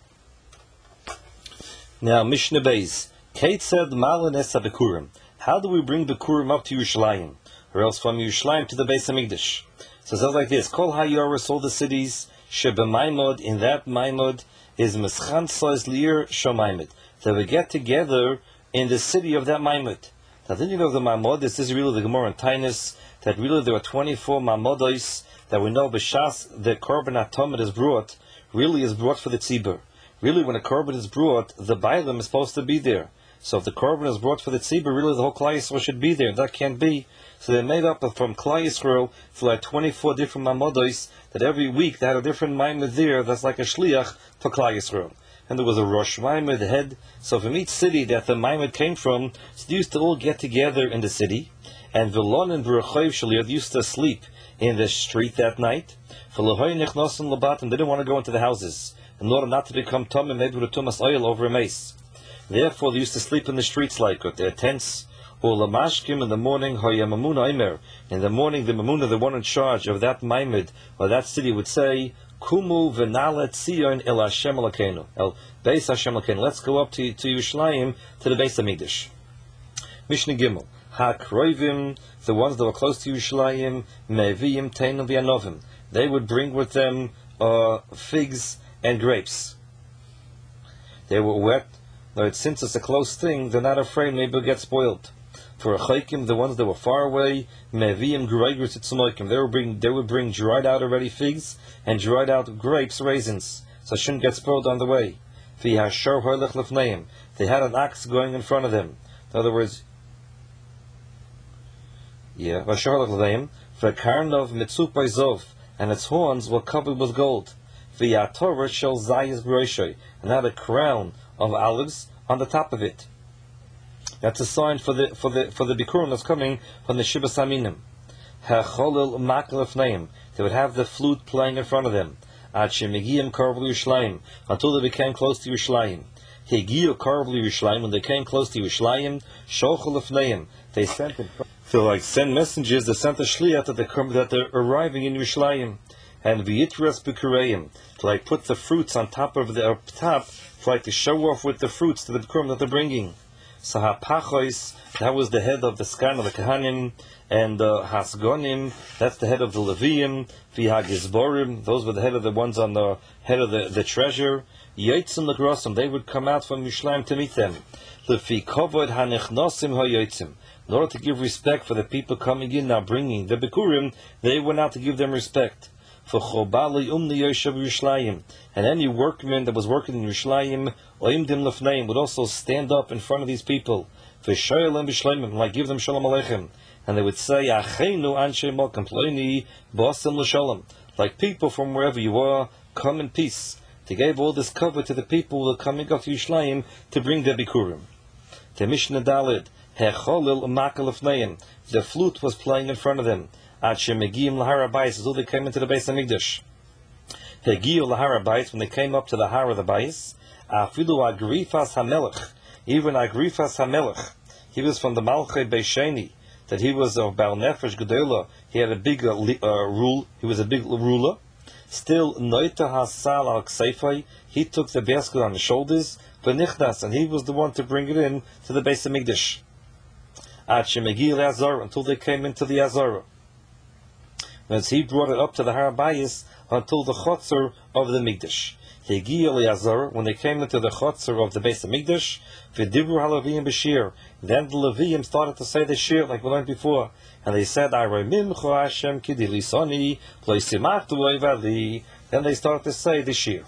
Now Mishnah Beis, Kate said Malin Esa bikurim. How do we bring bikurim up to Yerushalayim, or else from Yerushalayim to the Beis Hamikdash? So it says like this: Kol hayoris, all the cities, shebemaimod, in that maimod is meschantzos liir shomaimid. That we get together in the city of that maimod. Now then you know the maimod. This is really the Gemara in Tainus, that really there are 24 maimodos that we know b'shas the korban atomid is brought. Really is brought for the tzibur. Really, when a korban is brought, the bailam is supposed to be there. So if the korban is brought for the tzibur, really the whole Klal Yisrael should be there. That can't be. So they made up from Klal Yisrael for like 24 different maimodos, that every week they had a different maimod there that's like a shliach for Klal Yisrael. And there was a Rosh Maimod, the head. So from each city that the maimod came from, so they used to all get together in the city. And Vilon and B'Rechoiv Shaliyot used to sleep in the street that night. For L'hoi Nechnosim Labatim, they didn't want to go into the houses, in order not to become tummy, maybe with a tumas oil over a mace. Therefore, they used to sleep in the streets like with their tents. Or lamashkim in the morning, hoyamamuna imer. In the morning, the mamuna, the one in charge of that maimid or that city, would say, "Kumu v'nalet Tzion el Hashem Elokeinu, el Beis Hashem Elokeinu." Let's go up to Yerushalayim, to the Beis Hamikdash. Mishnah Gimel. Ha-kroivim, the ones that were close to Yerushalayim, me'eviyim teinim v'yanovim. They would bring with them figs and grapes. They were wet. Now, since it's a close thing, they're not afraid maybe it'll get spoiled. For a chaykim, the ones that were far away, me'eviyim greigers etzmoikim. They would bring dried out already figs and dried out grapes, raisins, so it shouldn't get spoiled on the way. V'yashar hoylech lefneim. They had an ox going in front of them. In other words, v'yashar hoylech lefneim. V'karnov mitzupay zov, and its horns were covered with gold. V'yatorah shel zayis b'roshei, and had a crown of olives on the top of it. That's a sign for the bikurim that's coming from the Shibas Aminim. Hacholil makel efneim. They would have the flute playing in front of them. Ad shemigiyim karv Yerushalayim, until they became close to Yerushalayim. Hegiyu karv Yerushalayim, when they came close to Yerushalayim, shochel efneim. They sent it. So like send messengers, they sent a shliach that they're arriving in Yerushalayim. And v'yitras b'kureim, to like put the fruits on top of the top, to like to show off with the fruits to the bikurim that they're bringing. So ha-pachois, that was the head of the skan of the kahanim, and hasgonim, that's the head of the leviim. V'hagizborim, those were the head of the ones on the head of the treasure. Yotzim l'grosim, they would come out from Yerushalayim to meet them. Lefi kovod hanechnosim ha-yotzim. In order to give respect for the people coming in now bringing the bikurim, they went out to give them respect. For Chobali Umni Yoshev Yerushalayim, and any workman that was working in Yerushalayim, Oimdim Lefneim, would also stand up in front of these people. For Shoyalem B'Shleimim, like give them Shalom Aleichem, and they would say, Achenu Anshe Mokem Ploini B'Asem L'Shalom, like people from wherever you are, come in peace. They gave all this cover to the people who were coming up to Yerushalayim to bring their bikurim. The Mishnah Daled, Hecholil Makel Lefneim, the flute was playing in front of them. Until they came into the Beis Hamikdash. Hegiu lahar habayis, when they came up to the har of the bayis. Afilu Agrifas Hamelech, even Agrifas Hamelech, he was from the Malchei Beisheni, that he was of Baal Nefesh Gedola. He had a big rule. He was a big ruler. Still, Noita Hasal al Ksefai, he took the basket on the shoulders. V'nichnas, and he was the one to bring it in to the Beis Hamikdash. Until they came into the Azara. As he brought it up to the Har Bayis until the Chotzer of the Mikdash. When they came into the Chotzer of the Beis Hamikdash, V'dibru haLeviyim b'shir. Then the Leviyim started to say the shir like we learned before, and they said, "Aramimcha Hashem kidilisoni loisimachtu oivali." Then they started to say the shir.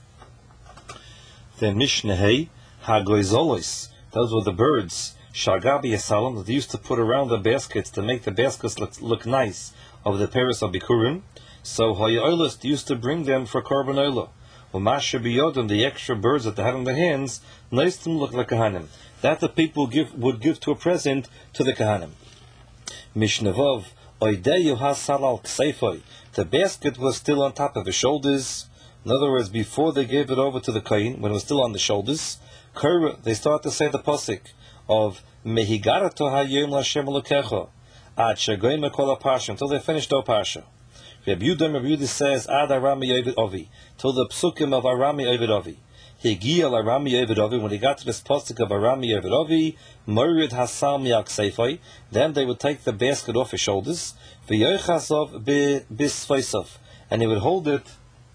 The Mishnah Hagoizolos. Those were the birds. Shagabi Yasalam, that they used to put around the baskets to make the baskets look nice, of the Paris of Bikurim. So Hayolos used to bring them for Korban Olah. Umasha biyodam, the extra birds that they had on their hands, nice to look like Kahanim. That the people would give to a present to the Kahanim. Mishnevov, Oideyu hasalal kseifoy. The basket was still on top of his shoulders. In other words, before they gave it over to the Kohen, when it was still on the shoulders, they start to say the pasuk of Mehigarato hayom Lashem Elokecha ad shegoyim kol parsha, until they finished the parsha. Rabbi Yehuda says ad Arami Ovid Ovi, till the psukim of Arami Ovid Ovi. Higiel Arami Ovid Ovi, when he got to this pasuk of Arami Ovid Ovi, Morid Hasal Miak Seifai, then they would take the basket off his shoulders, v'yochasov bisfaisov, and he would hold it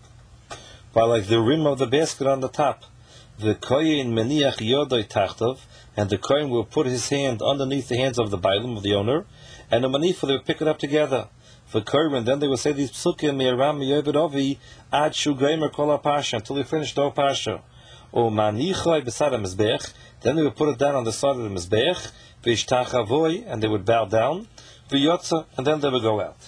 by like the rim of the basket on the top. The kohen meniach yodoi tachtov, and the kohen will put his hand underneath the hands of the bailam, of the owner, and the manifa, they would pick it up together. For kohen, then they would say these psukim me'aram yovid ovi ad shugaymer kol pasha, until he finished the pasha. O manichoi besad mizbech, then they would put it down on the side of the mizbech, v'ishtachavoi, and they would bow down, v'yotza, and then they would go out.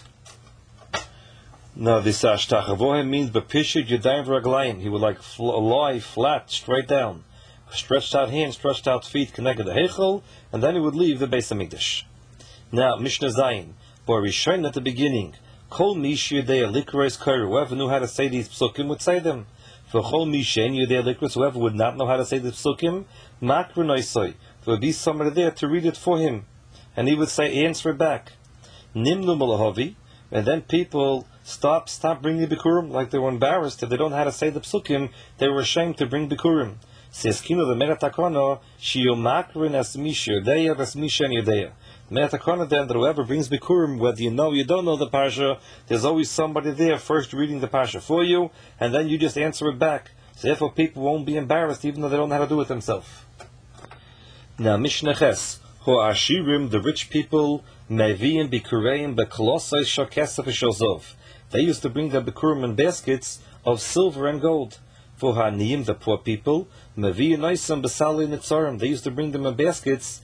Now this ashtachavohem means bepishid yadayim v'raglayim. He would like lie flat, straight down, stretched out hands, stretched out feet, connected the heichel, and then he would leave the Beis Hamikdash. Now Mishnah Zayin, for Rishon at the beginning, Kol Mish Yudei Likros Kor, whoever knew how to say these psukim would say them. For Kol Mishen Yudei Likros, whoever would not know how to say the psukim, Makru Noisoi, there would be somebody there to read it for him, and he would say, answer it back. Nimnu Malahavi, and then people stop bringing bikurim, like they were embarrassed if they don't know how to say the psukim. They were ashamed to bring bikurim. Says Kino the Merat HaKono, Shiyomakrin as Misha Yodeya as Misha Yodeya. The Merat HaKono then, that whoever brings bikurim, whether you know or you don't know the parsha, there's always somebody there first reading the parsha for you, and then you just answer it back. So therefore people won't be embarrassed even though they don't know how to do it themselves. Now Mishnah Ches, Ho Ashirim, the rich people, Meviim Bikureim Bekolosai Shakesef Shozov. They used to bring their bikurim in baskets of silver and gold. For Haniyim, the poor people, Meviim Noisam Besali Nitzorim. They used to bring them in baskets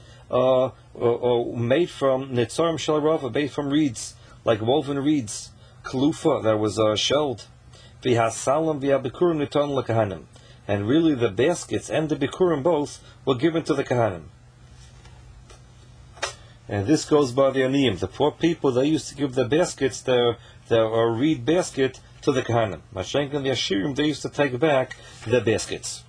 made from Nitzorim Shalrova, made from reeds, like woven reeds. Kalufa, that was shelled. V'hasalam v'habikurim niton l'kahanim. And really the baskets and the bikurim both were given to the kahanim. And this goes by the aniyim. The poor people, they used to give their baskets, their reed basket, to the kahanim. Mashenk and the ashirim, they used to take back their baskets.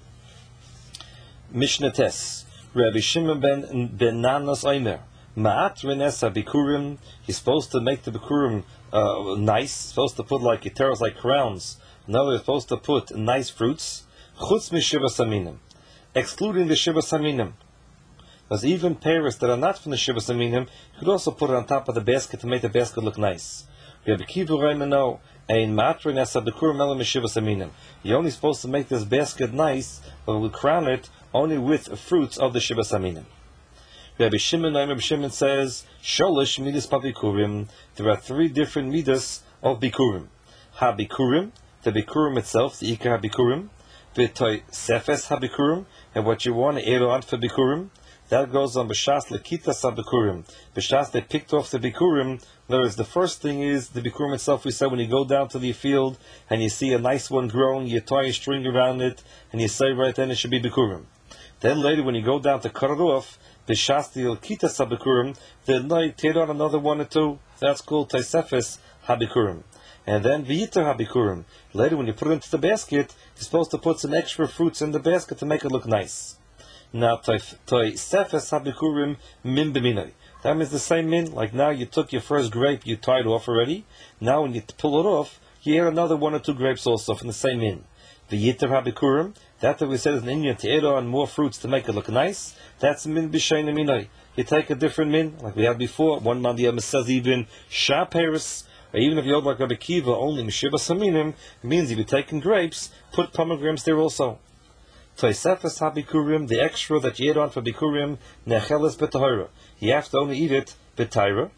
Mishnah Tes, Rabbi Shimon ben Nanas Omer, Ma'at renesa bikurim. He's supposed to make the bikurim nice. Supposed to put like iteros, like crowns. No, he's supposed to put nice fruits. Chutz mishivas aminim, excluding the shivas aminim. Because even pears that are not from the shivas aminim, you could also put it on top of the basket to make the basket look nice. Rabbi Kiva Raimano, ein ma'at renesa bikurim elam mishivas aminim. You're only supposed to make this basket nice, but we crown it only with fruits of the shivas aminim. Rabbi Shimon says, Sholish midas pabikurim. There are 3 different midas of bikurim. Ha-bikurim, the bikurim itself, the ikar ha-bikurim. V'toy sefes ha-bikurim, and what you want to add on for bikurim. That goes on b'shas lekitas ha-bikurim. B'shas, they picked off the bikurim. Whereas the first thing is the bikurim itself. We said when you go down to the field and you see a nice one growing, you tie a string around it, and you say right then it should be bikurim. Then later when you go down to cut it off, b'shas the kitas ha-bikurim, then you tear on another 1 or 2. That's called taisefes ha-bikurim. And then v'yitar ha-bikurim. Later when you put it into the basket, you're supposed to put some extra fruits in the basket to make it look nice. Now taisefes ha-bikurim min b'minai. That means the same min. Like now you took your first grape, you tied off already. Now when you pull it off, you add another 1 or 2 grapes also from the same min. V'yitar ha-bikurim, that we said is an Indian to add on more fruits to make it look nice. That's min b'shein minai. You take a different min, like we had before. One man the says even shah pears, or even if you hold like Rabbi Kiva only mishivas aminim, it means if you're taking grapes, put pomegranates there also. Toisefes ha-bikurim, the extra that you add on for bikurim, necheles b'tahara. You have to only eat it b'tahara.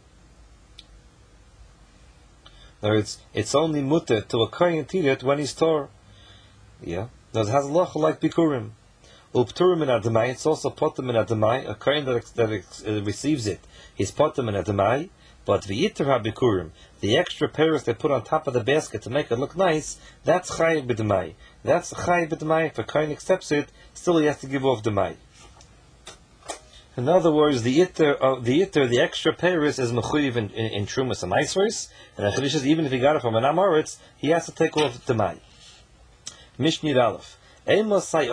It's only mutter to a kohen to eat it when he's tor. Yeah. Now it has loch like bikurim. Upturim in adamai, it's also potem in adamai. A kohen that receives it, he's potem in adamai. But the iter habikurim, the extra pairs they put on top of the basket to make it look nice, that's chayiv b'demai. That's chayiv b'demai. If a kohen accepts it, still he has to give off demai. In other words, the extra pairs is mechuyev in trumas and maasros, and achadishas, even if he got it from an amoritz, he has to take off demai. Mishnir Aleph. When do we say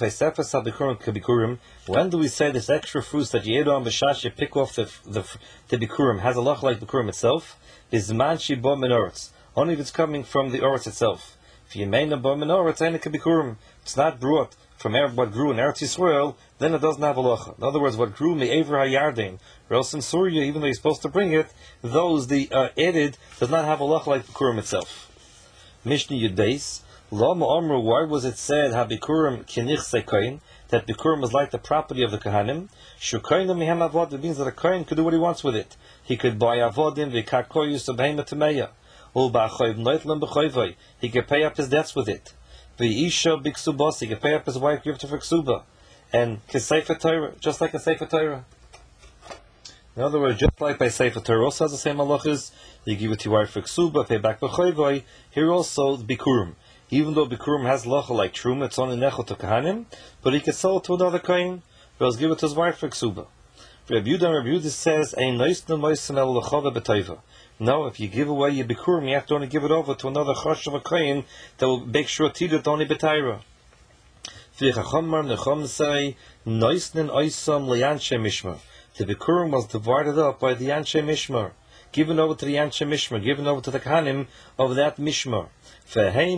this extra fruits that you ate on b'shash you pick off the bikurim has a loch like bikurim itself? Is manshi bo menoretz, only if it's coming from the oretz itself. If you mean bo menoretz, ain't it bikurim. It's not brought from what grew in Eretz Yisrael, then it doesn't have a loch. In other words, what grew me'ever hayarden, or else in Surya, even though you're supposed to bring it, those the added does not have a loch like bikurim itself. Mishnah Yudbeis. Lama Amru, why was it said Habikurim Kinichse Kohen, that Bikurim was like the property of the Kohanim? Shukoinim Mihem Avod, it means that a Kohen could do what he wants with it. He could buy Avodim, Vikakoyus of Behematameya, Ulbachov Neutlam Bechoivoi, he could pay up his debts with it. Isha Biksubos, he could pay up his wife, give to for Ksuba. And Sefer Torah, just like a Sefer Torah. In other words, just like by Sefer Torah also has the same halachas, you give it to your wife for Ksuba, pay back Bechoivoi, here also Bikurim. Even though Bikurim has locha like Truma, it's only nechot to Kahanim, but he can sell it to another Kohen, or else give it to his wife for Ksuba. Rabbi Yehuda says, no, if you give away your Bikurim, you have to only give it over to another chosh of a Kohen that will make sure to eat it only B'Taira. The Bikurim was divided up by the Anshe Mishmar, given over to the Anshe Mishmar, given over to the Kahanim of that Mishmar. And they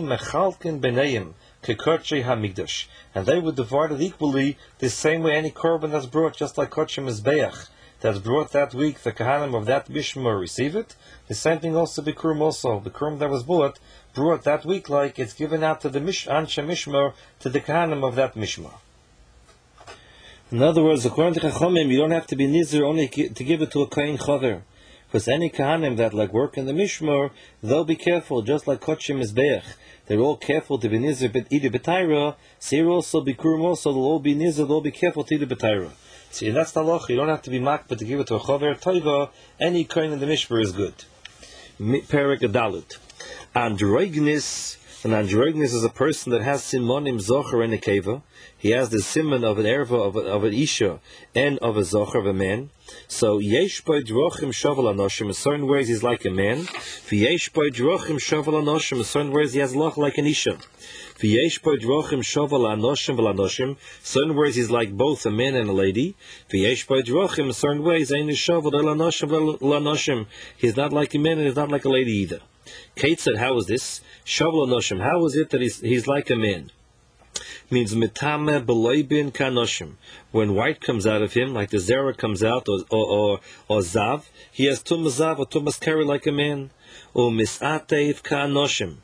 would divide it equally the same way any korban that's brought, just like Kodesh Mizbeach that's brought that week, the Kahanim of that Mishmar receive it. The same thing also Bikurim also. The Bikurim that was brought that week, like it's given out to the Anshe Mishmar, to the Kahanim of that Mishmar. In other words, according to Chachamim, you don't have to be nizir only to give it to a Kohen Chaver. Because any Kahanim that like work in the Mishmar, they'll be careful, just like Kodesh Mizbeach. They're all careful to be nizir either b'Taira. So here also Bikurim also, they'll all be nizir, they'll all be careful to either b'Taira. See, that's the halacha. You don't have to be makbet to give it to a Chaver Toiva. Any Kohen in the Mishmar is good. Perek Adalut. Androgynous. An androgynous is a person that has simonim zocher and a keva. He has the simon of an erva of an isha and of a zocher of a man. So yesh by drochim shavel anoshim. In certain ways he's like a man. V'yesh by drochim shavel anoshim. In certain ways he has loch like an isha. V'yesh by drochim shavel anoshim v'lanoshim. Certain ways he's like both a man and a lady. V'yesh by drochim. In certain ways ein shavel l'anoshim v'lanoshim. He's not like a man and he's not like a lady either. Kate said, how is this? Shavel anoshim. How is it that he's like a man? Means mitame beloibin kanoshim. When white comes out of him, like the zera comes out, or zav, he has tumas zav or tumas keri like a man. Or misatev kanoshim.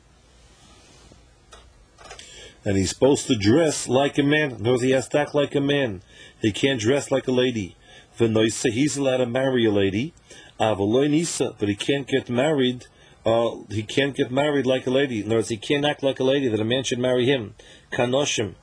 And he's supposed to dress like a man. Knows he has to act like a man. He can't dress like a lady. V'noisa, he's allowed to marry a lady. Avaloi nisa, but he can't get married. He can't get married like a lady. In other words, he can't act like a lady, that a man should marry him. Kanoshim.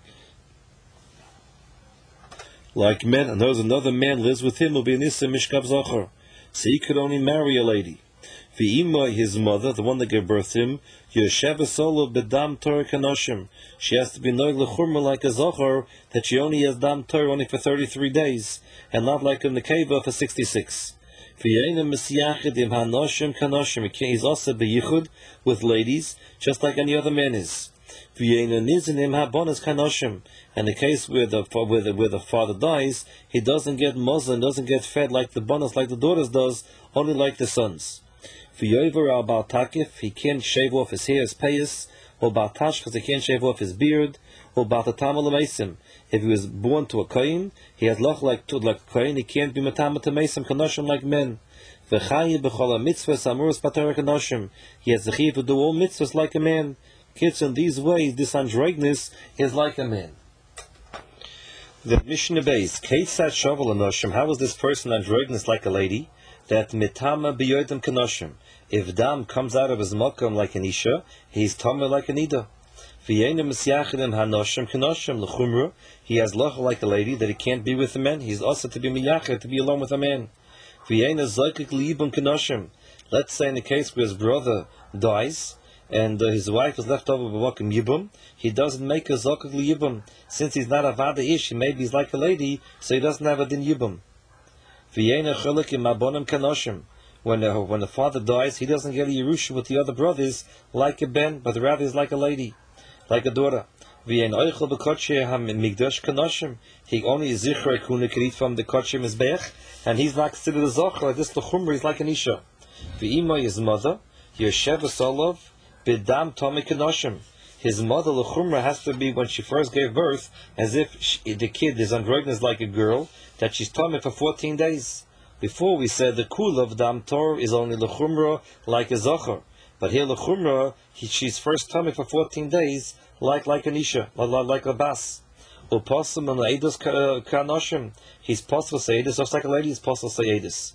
Like men, and there's another man lives with him, will be Nisa Mishkav Zachar. So he could only marry a lady. V'ima, his mother, the one that gave birth to him, Yesheva Solo Bedam Torah Kanoshim. She has to be Noig Lechurma like a Zachar, that she only has Dam Torah only for 33 days, and not like in the Keva for 66. He's also beyichud with ladies, just like any other man is. And the case where the father dies, he doesn't get muzzled, doesn't get fed like the bonus, like the daughters does, only like the sons. He can't shave off his hair, his payas, or because he can't shave off his beard, or if he was born to a kohen, he has loch like a kohen, he can't be matama to mesim kanoshim like men. He has the chiv to do all mitzvahs like a man. Kids, in these ways, this androgynous is like a man. The Mishnah base, Ketzat Shovel Anoshim, how is this person androgynous like a lady? That mitama biyodim kanoshim. If dam comes out of his makam like an isha, he's tameh like an ida. He has loch like a lady, that he can't be with a man. He's also to be miyachid, to be alone with a man. Let's say in the case where his brother dies and his wife is left over b'vakim yibum, he doesn't make a zakuk liyibum. Since he's not a vada ish, maybe he's like a lady, so he doesn't have a din yibum. When the father dies, he doesn't get a yerusha with the other brothers like a ben, but rather is like a lady, like a daughter. He only is zichar kunekrit from the kodshei mizbech, and he's not considered a zocher like this. L'chumra is like an isha. V'ima, his mother, Yoshev Solov b'dam tomei kenoshim. His mother l'chumra has to be when she first gave birth, as if the kid is androgynous like a girl, that she's tomei for 14 days. Before we said the kul of dam tor is only l'chumra like a zocher, but here l'chumra she's first tomei for 14 days like an isha, like a bas. Uposum and edus kanoshim. He's possible to say edus, just like a lady is possible to say edus.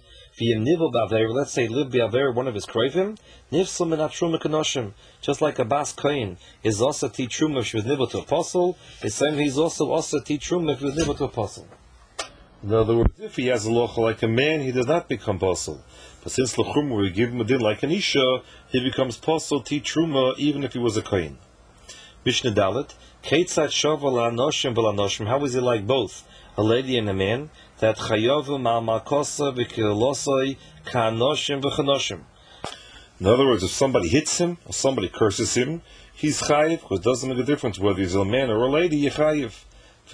Let's say live bi'aver, one of his krovim, nifsum and truma kanoshim. Just like a bas kohen is also ti truma if she was nibble to apostle, it's same he's also ti truma if he was nibble to apostle. In other words, if he has a locha like a man, he does not become apostle. But since l'chumra we give him a din like an isha, he becomes apostle ti truma even if he was a kohen. Mishnah Dalet, Keitzat Shava la'anoshim v'la'anoshim. How is it like both a lady and a man? That chayavu ma'amakosa v'kilosai ka'anoshim v'chanoshim. In other words, if somebody hits him or somebody curses him, he's chayiv, because it doesn't make a difference whether he's a man or a lady. You're chayiv.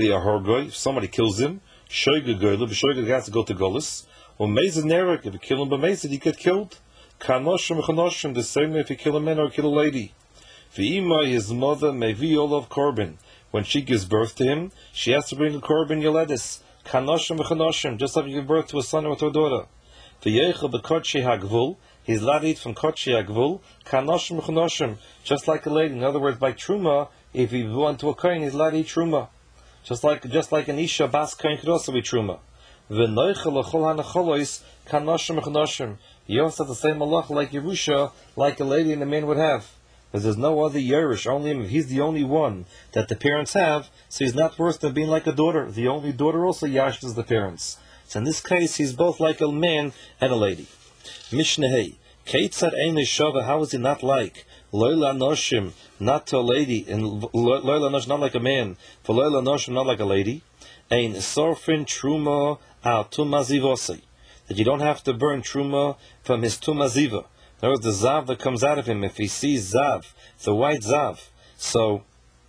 If somebody kills him, shoyga goyla, b'shoyga has to go to golus. Or mezid nerek, if you kill him b'mezid, he get killed. Ka'anoshim v'chanoshim, the same way if you kill a man or kill a lady. V'ima, his mother, mevi olav korban. When she gives birth to him, she has to bring a korban yeledis. Kanoshim v'chanoshim, just like you give birth to a son or to a daughter. V'yeichel b'kodshei hagvul, he's allowed to eat from kodshei hagvul. Kanoshim v'chanoshim, just like a lady. In other words, by truma, if he went to a kohen, he's allowed to eat truma. Just like an isha bas kohen could also be truma. V'noichel l'chol hanacholois, kanoshim v'chanoshim. He also has the same malach like Yerusha, like a lady and a man would have. Because there's no other Yerush, only him. If he's the only one that the parents have, so he's not worse than being like a daughter. The only daughter also yashtas the parents. So in this case, he's both like a man and a lady. Mishnah Hey, Keitzad Ein Shava, how is he not like Loila Noshim, not to a lady, and Loila Noshim, not like a man, for Loila Noshim, not like a lady? Ein Sorfin Truma Al Tumazivosei, that you don't have to burn Truma from his Tumaziva. In other words, the zav that comes out of him, if he sees zav, it's a white zav. So,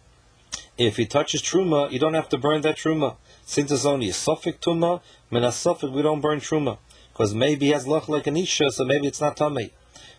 if he touches truma, you don't have to burn that truma. Since it's only a suffik truma, min a suffik, we don't burn truma. Because maybe he has lach like an isha, so maybe it's not tamei.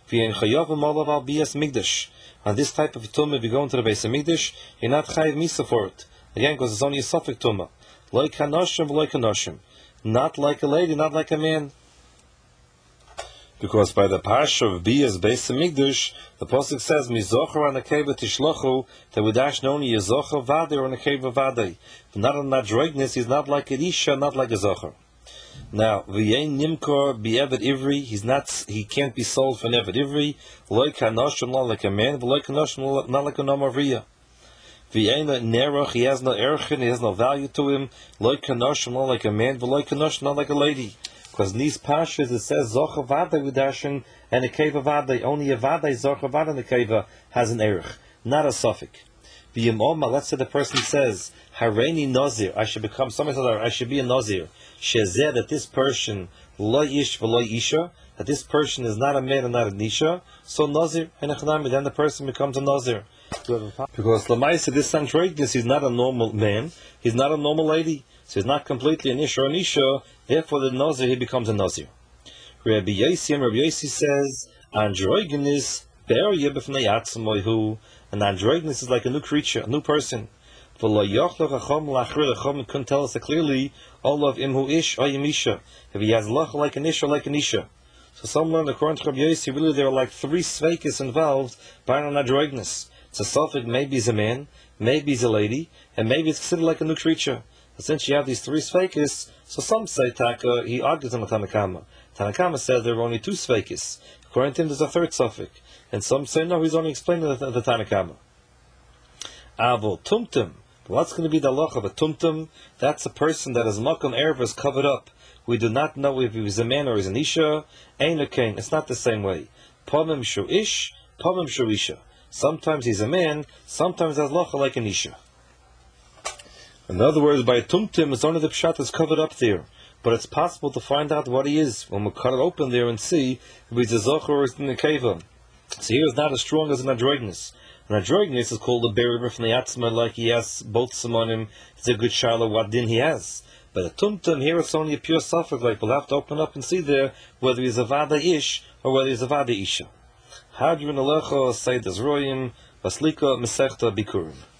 On this type of tumah, if you go into the base of Migdash, you're not chayiv misa for it. Again, because it's only a suffik tumah. Loi kanoshim, loi kanoshim. Not like a lady, not like a man. Because by the parsha of Bias Beis Hamikdash, the pasuk says, "Mizocher an akeva tishlochu," that we dash only a zocher vade or an akeva vade. Not on madroignis, he's not like an isha, not like a zocher. Now, v'yein nimkor bi'eved ivri, he can't be sold for an eved ivri. Loi kanoshim, not like a man, but loi kanoshim, not like a nomavriya. V'yein nerach, he has no erchin, he has no value to him. Loi kanoshim, not like a man, but loi kanoshim, not like a lady. Because in these pashas it says Zocha Vada Vidashin and a Keva Vada. Only a Vada, Zocha Vada, and a Keva has an Erech, not a suffix. Let's say the person says, Hareini Nazir, I should become something like I should be a Nazir. Shezeh, that this person, Lo Ish v'Lo Isha, that this person is not a man and not a Nisha, so Nazir, and then the person becomes a Nazir. Because Lamaisa, this androgynous, he's not a normal man, he's not a normal lady. So he's not completely an Isha or an Isha, therefore the Nazir, he becomes a Nazir. Rabbi Yossi says, androgynous, an androgynous is like a new creature, a new person. Chacham couldn't tell us clearly, all of him who ish or Isha, if he has lach like an Isha, like an Isha. So some learn, according to Rabbi Yossi, really there are like 3 sveikis involved by an androgynous. It's a suffix, maybe he's a man, maybe he's a lady, and maybe it's considered like a new creature. But since you have these 3 sveikis, so some say Taka, he argues on the Tanakama. Tanakama says there are only 2 sveikis. According to him, there's a 3rd suffix. And some say no, he's only explaining the Tanakama. Avo tumtum, But what's going to be the halacha of a tumtum? That's a person that his makam erev is covered up. We do not know if he was a man or is an isha. Ein akain. It's not the same way. Pamim shu ish, pamim shu isha. Sometimes he's a man, sometimes has halacha like an isha. In other words, by a tumtum, it's only the pshat is covered up there. But it's possible to find out what he is when we cut it open there and see if he's a zocher or is in the keva. So here is not as strong as an androgynous. An androgynous is called a berer from the atzma, like he has both simonim. It's a good shala what din he has. But a tumtum here it's only a pure suffix. Like we'll have to open up and see there whether he's a vada ish or whether he's a vada isha. Hadrin alecha say des royim vaslika mesechta bikurim.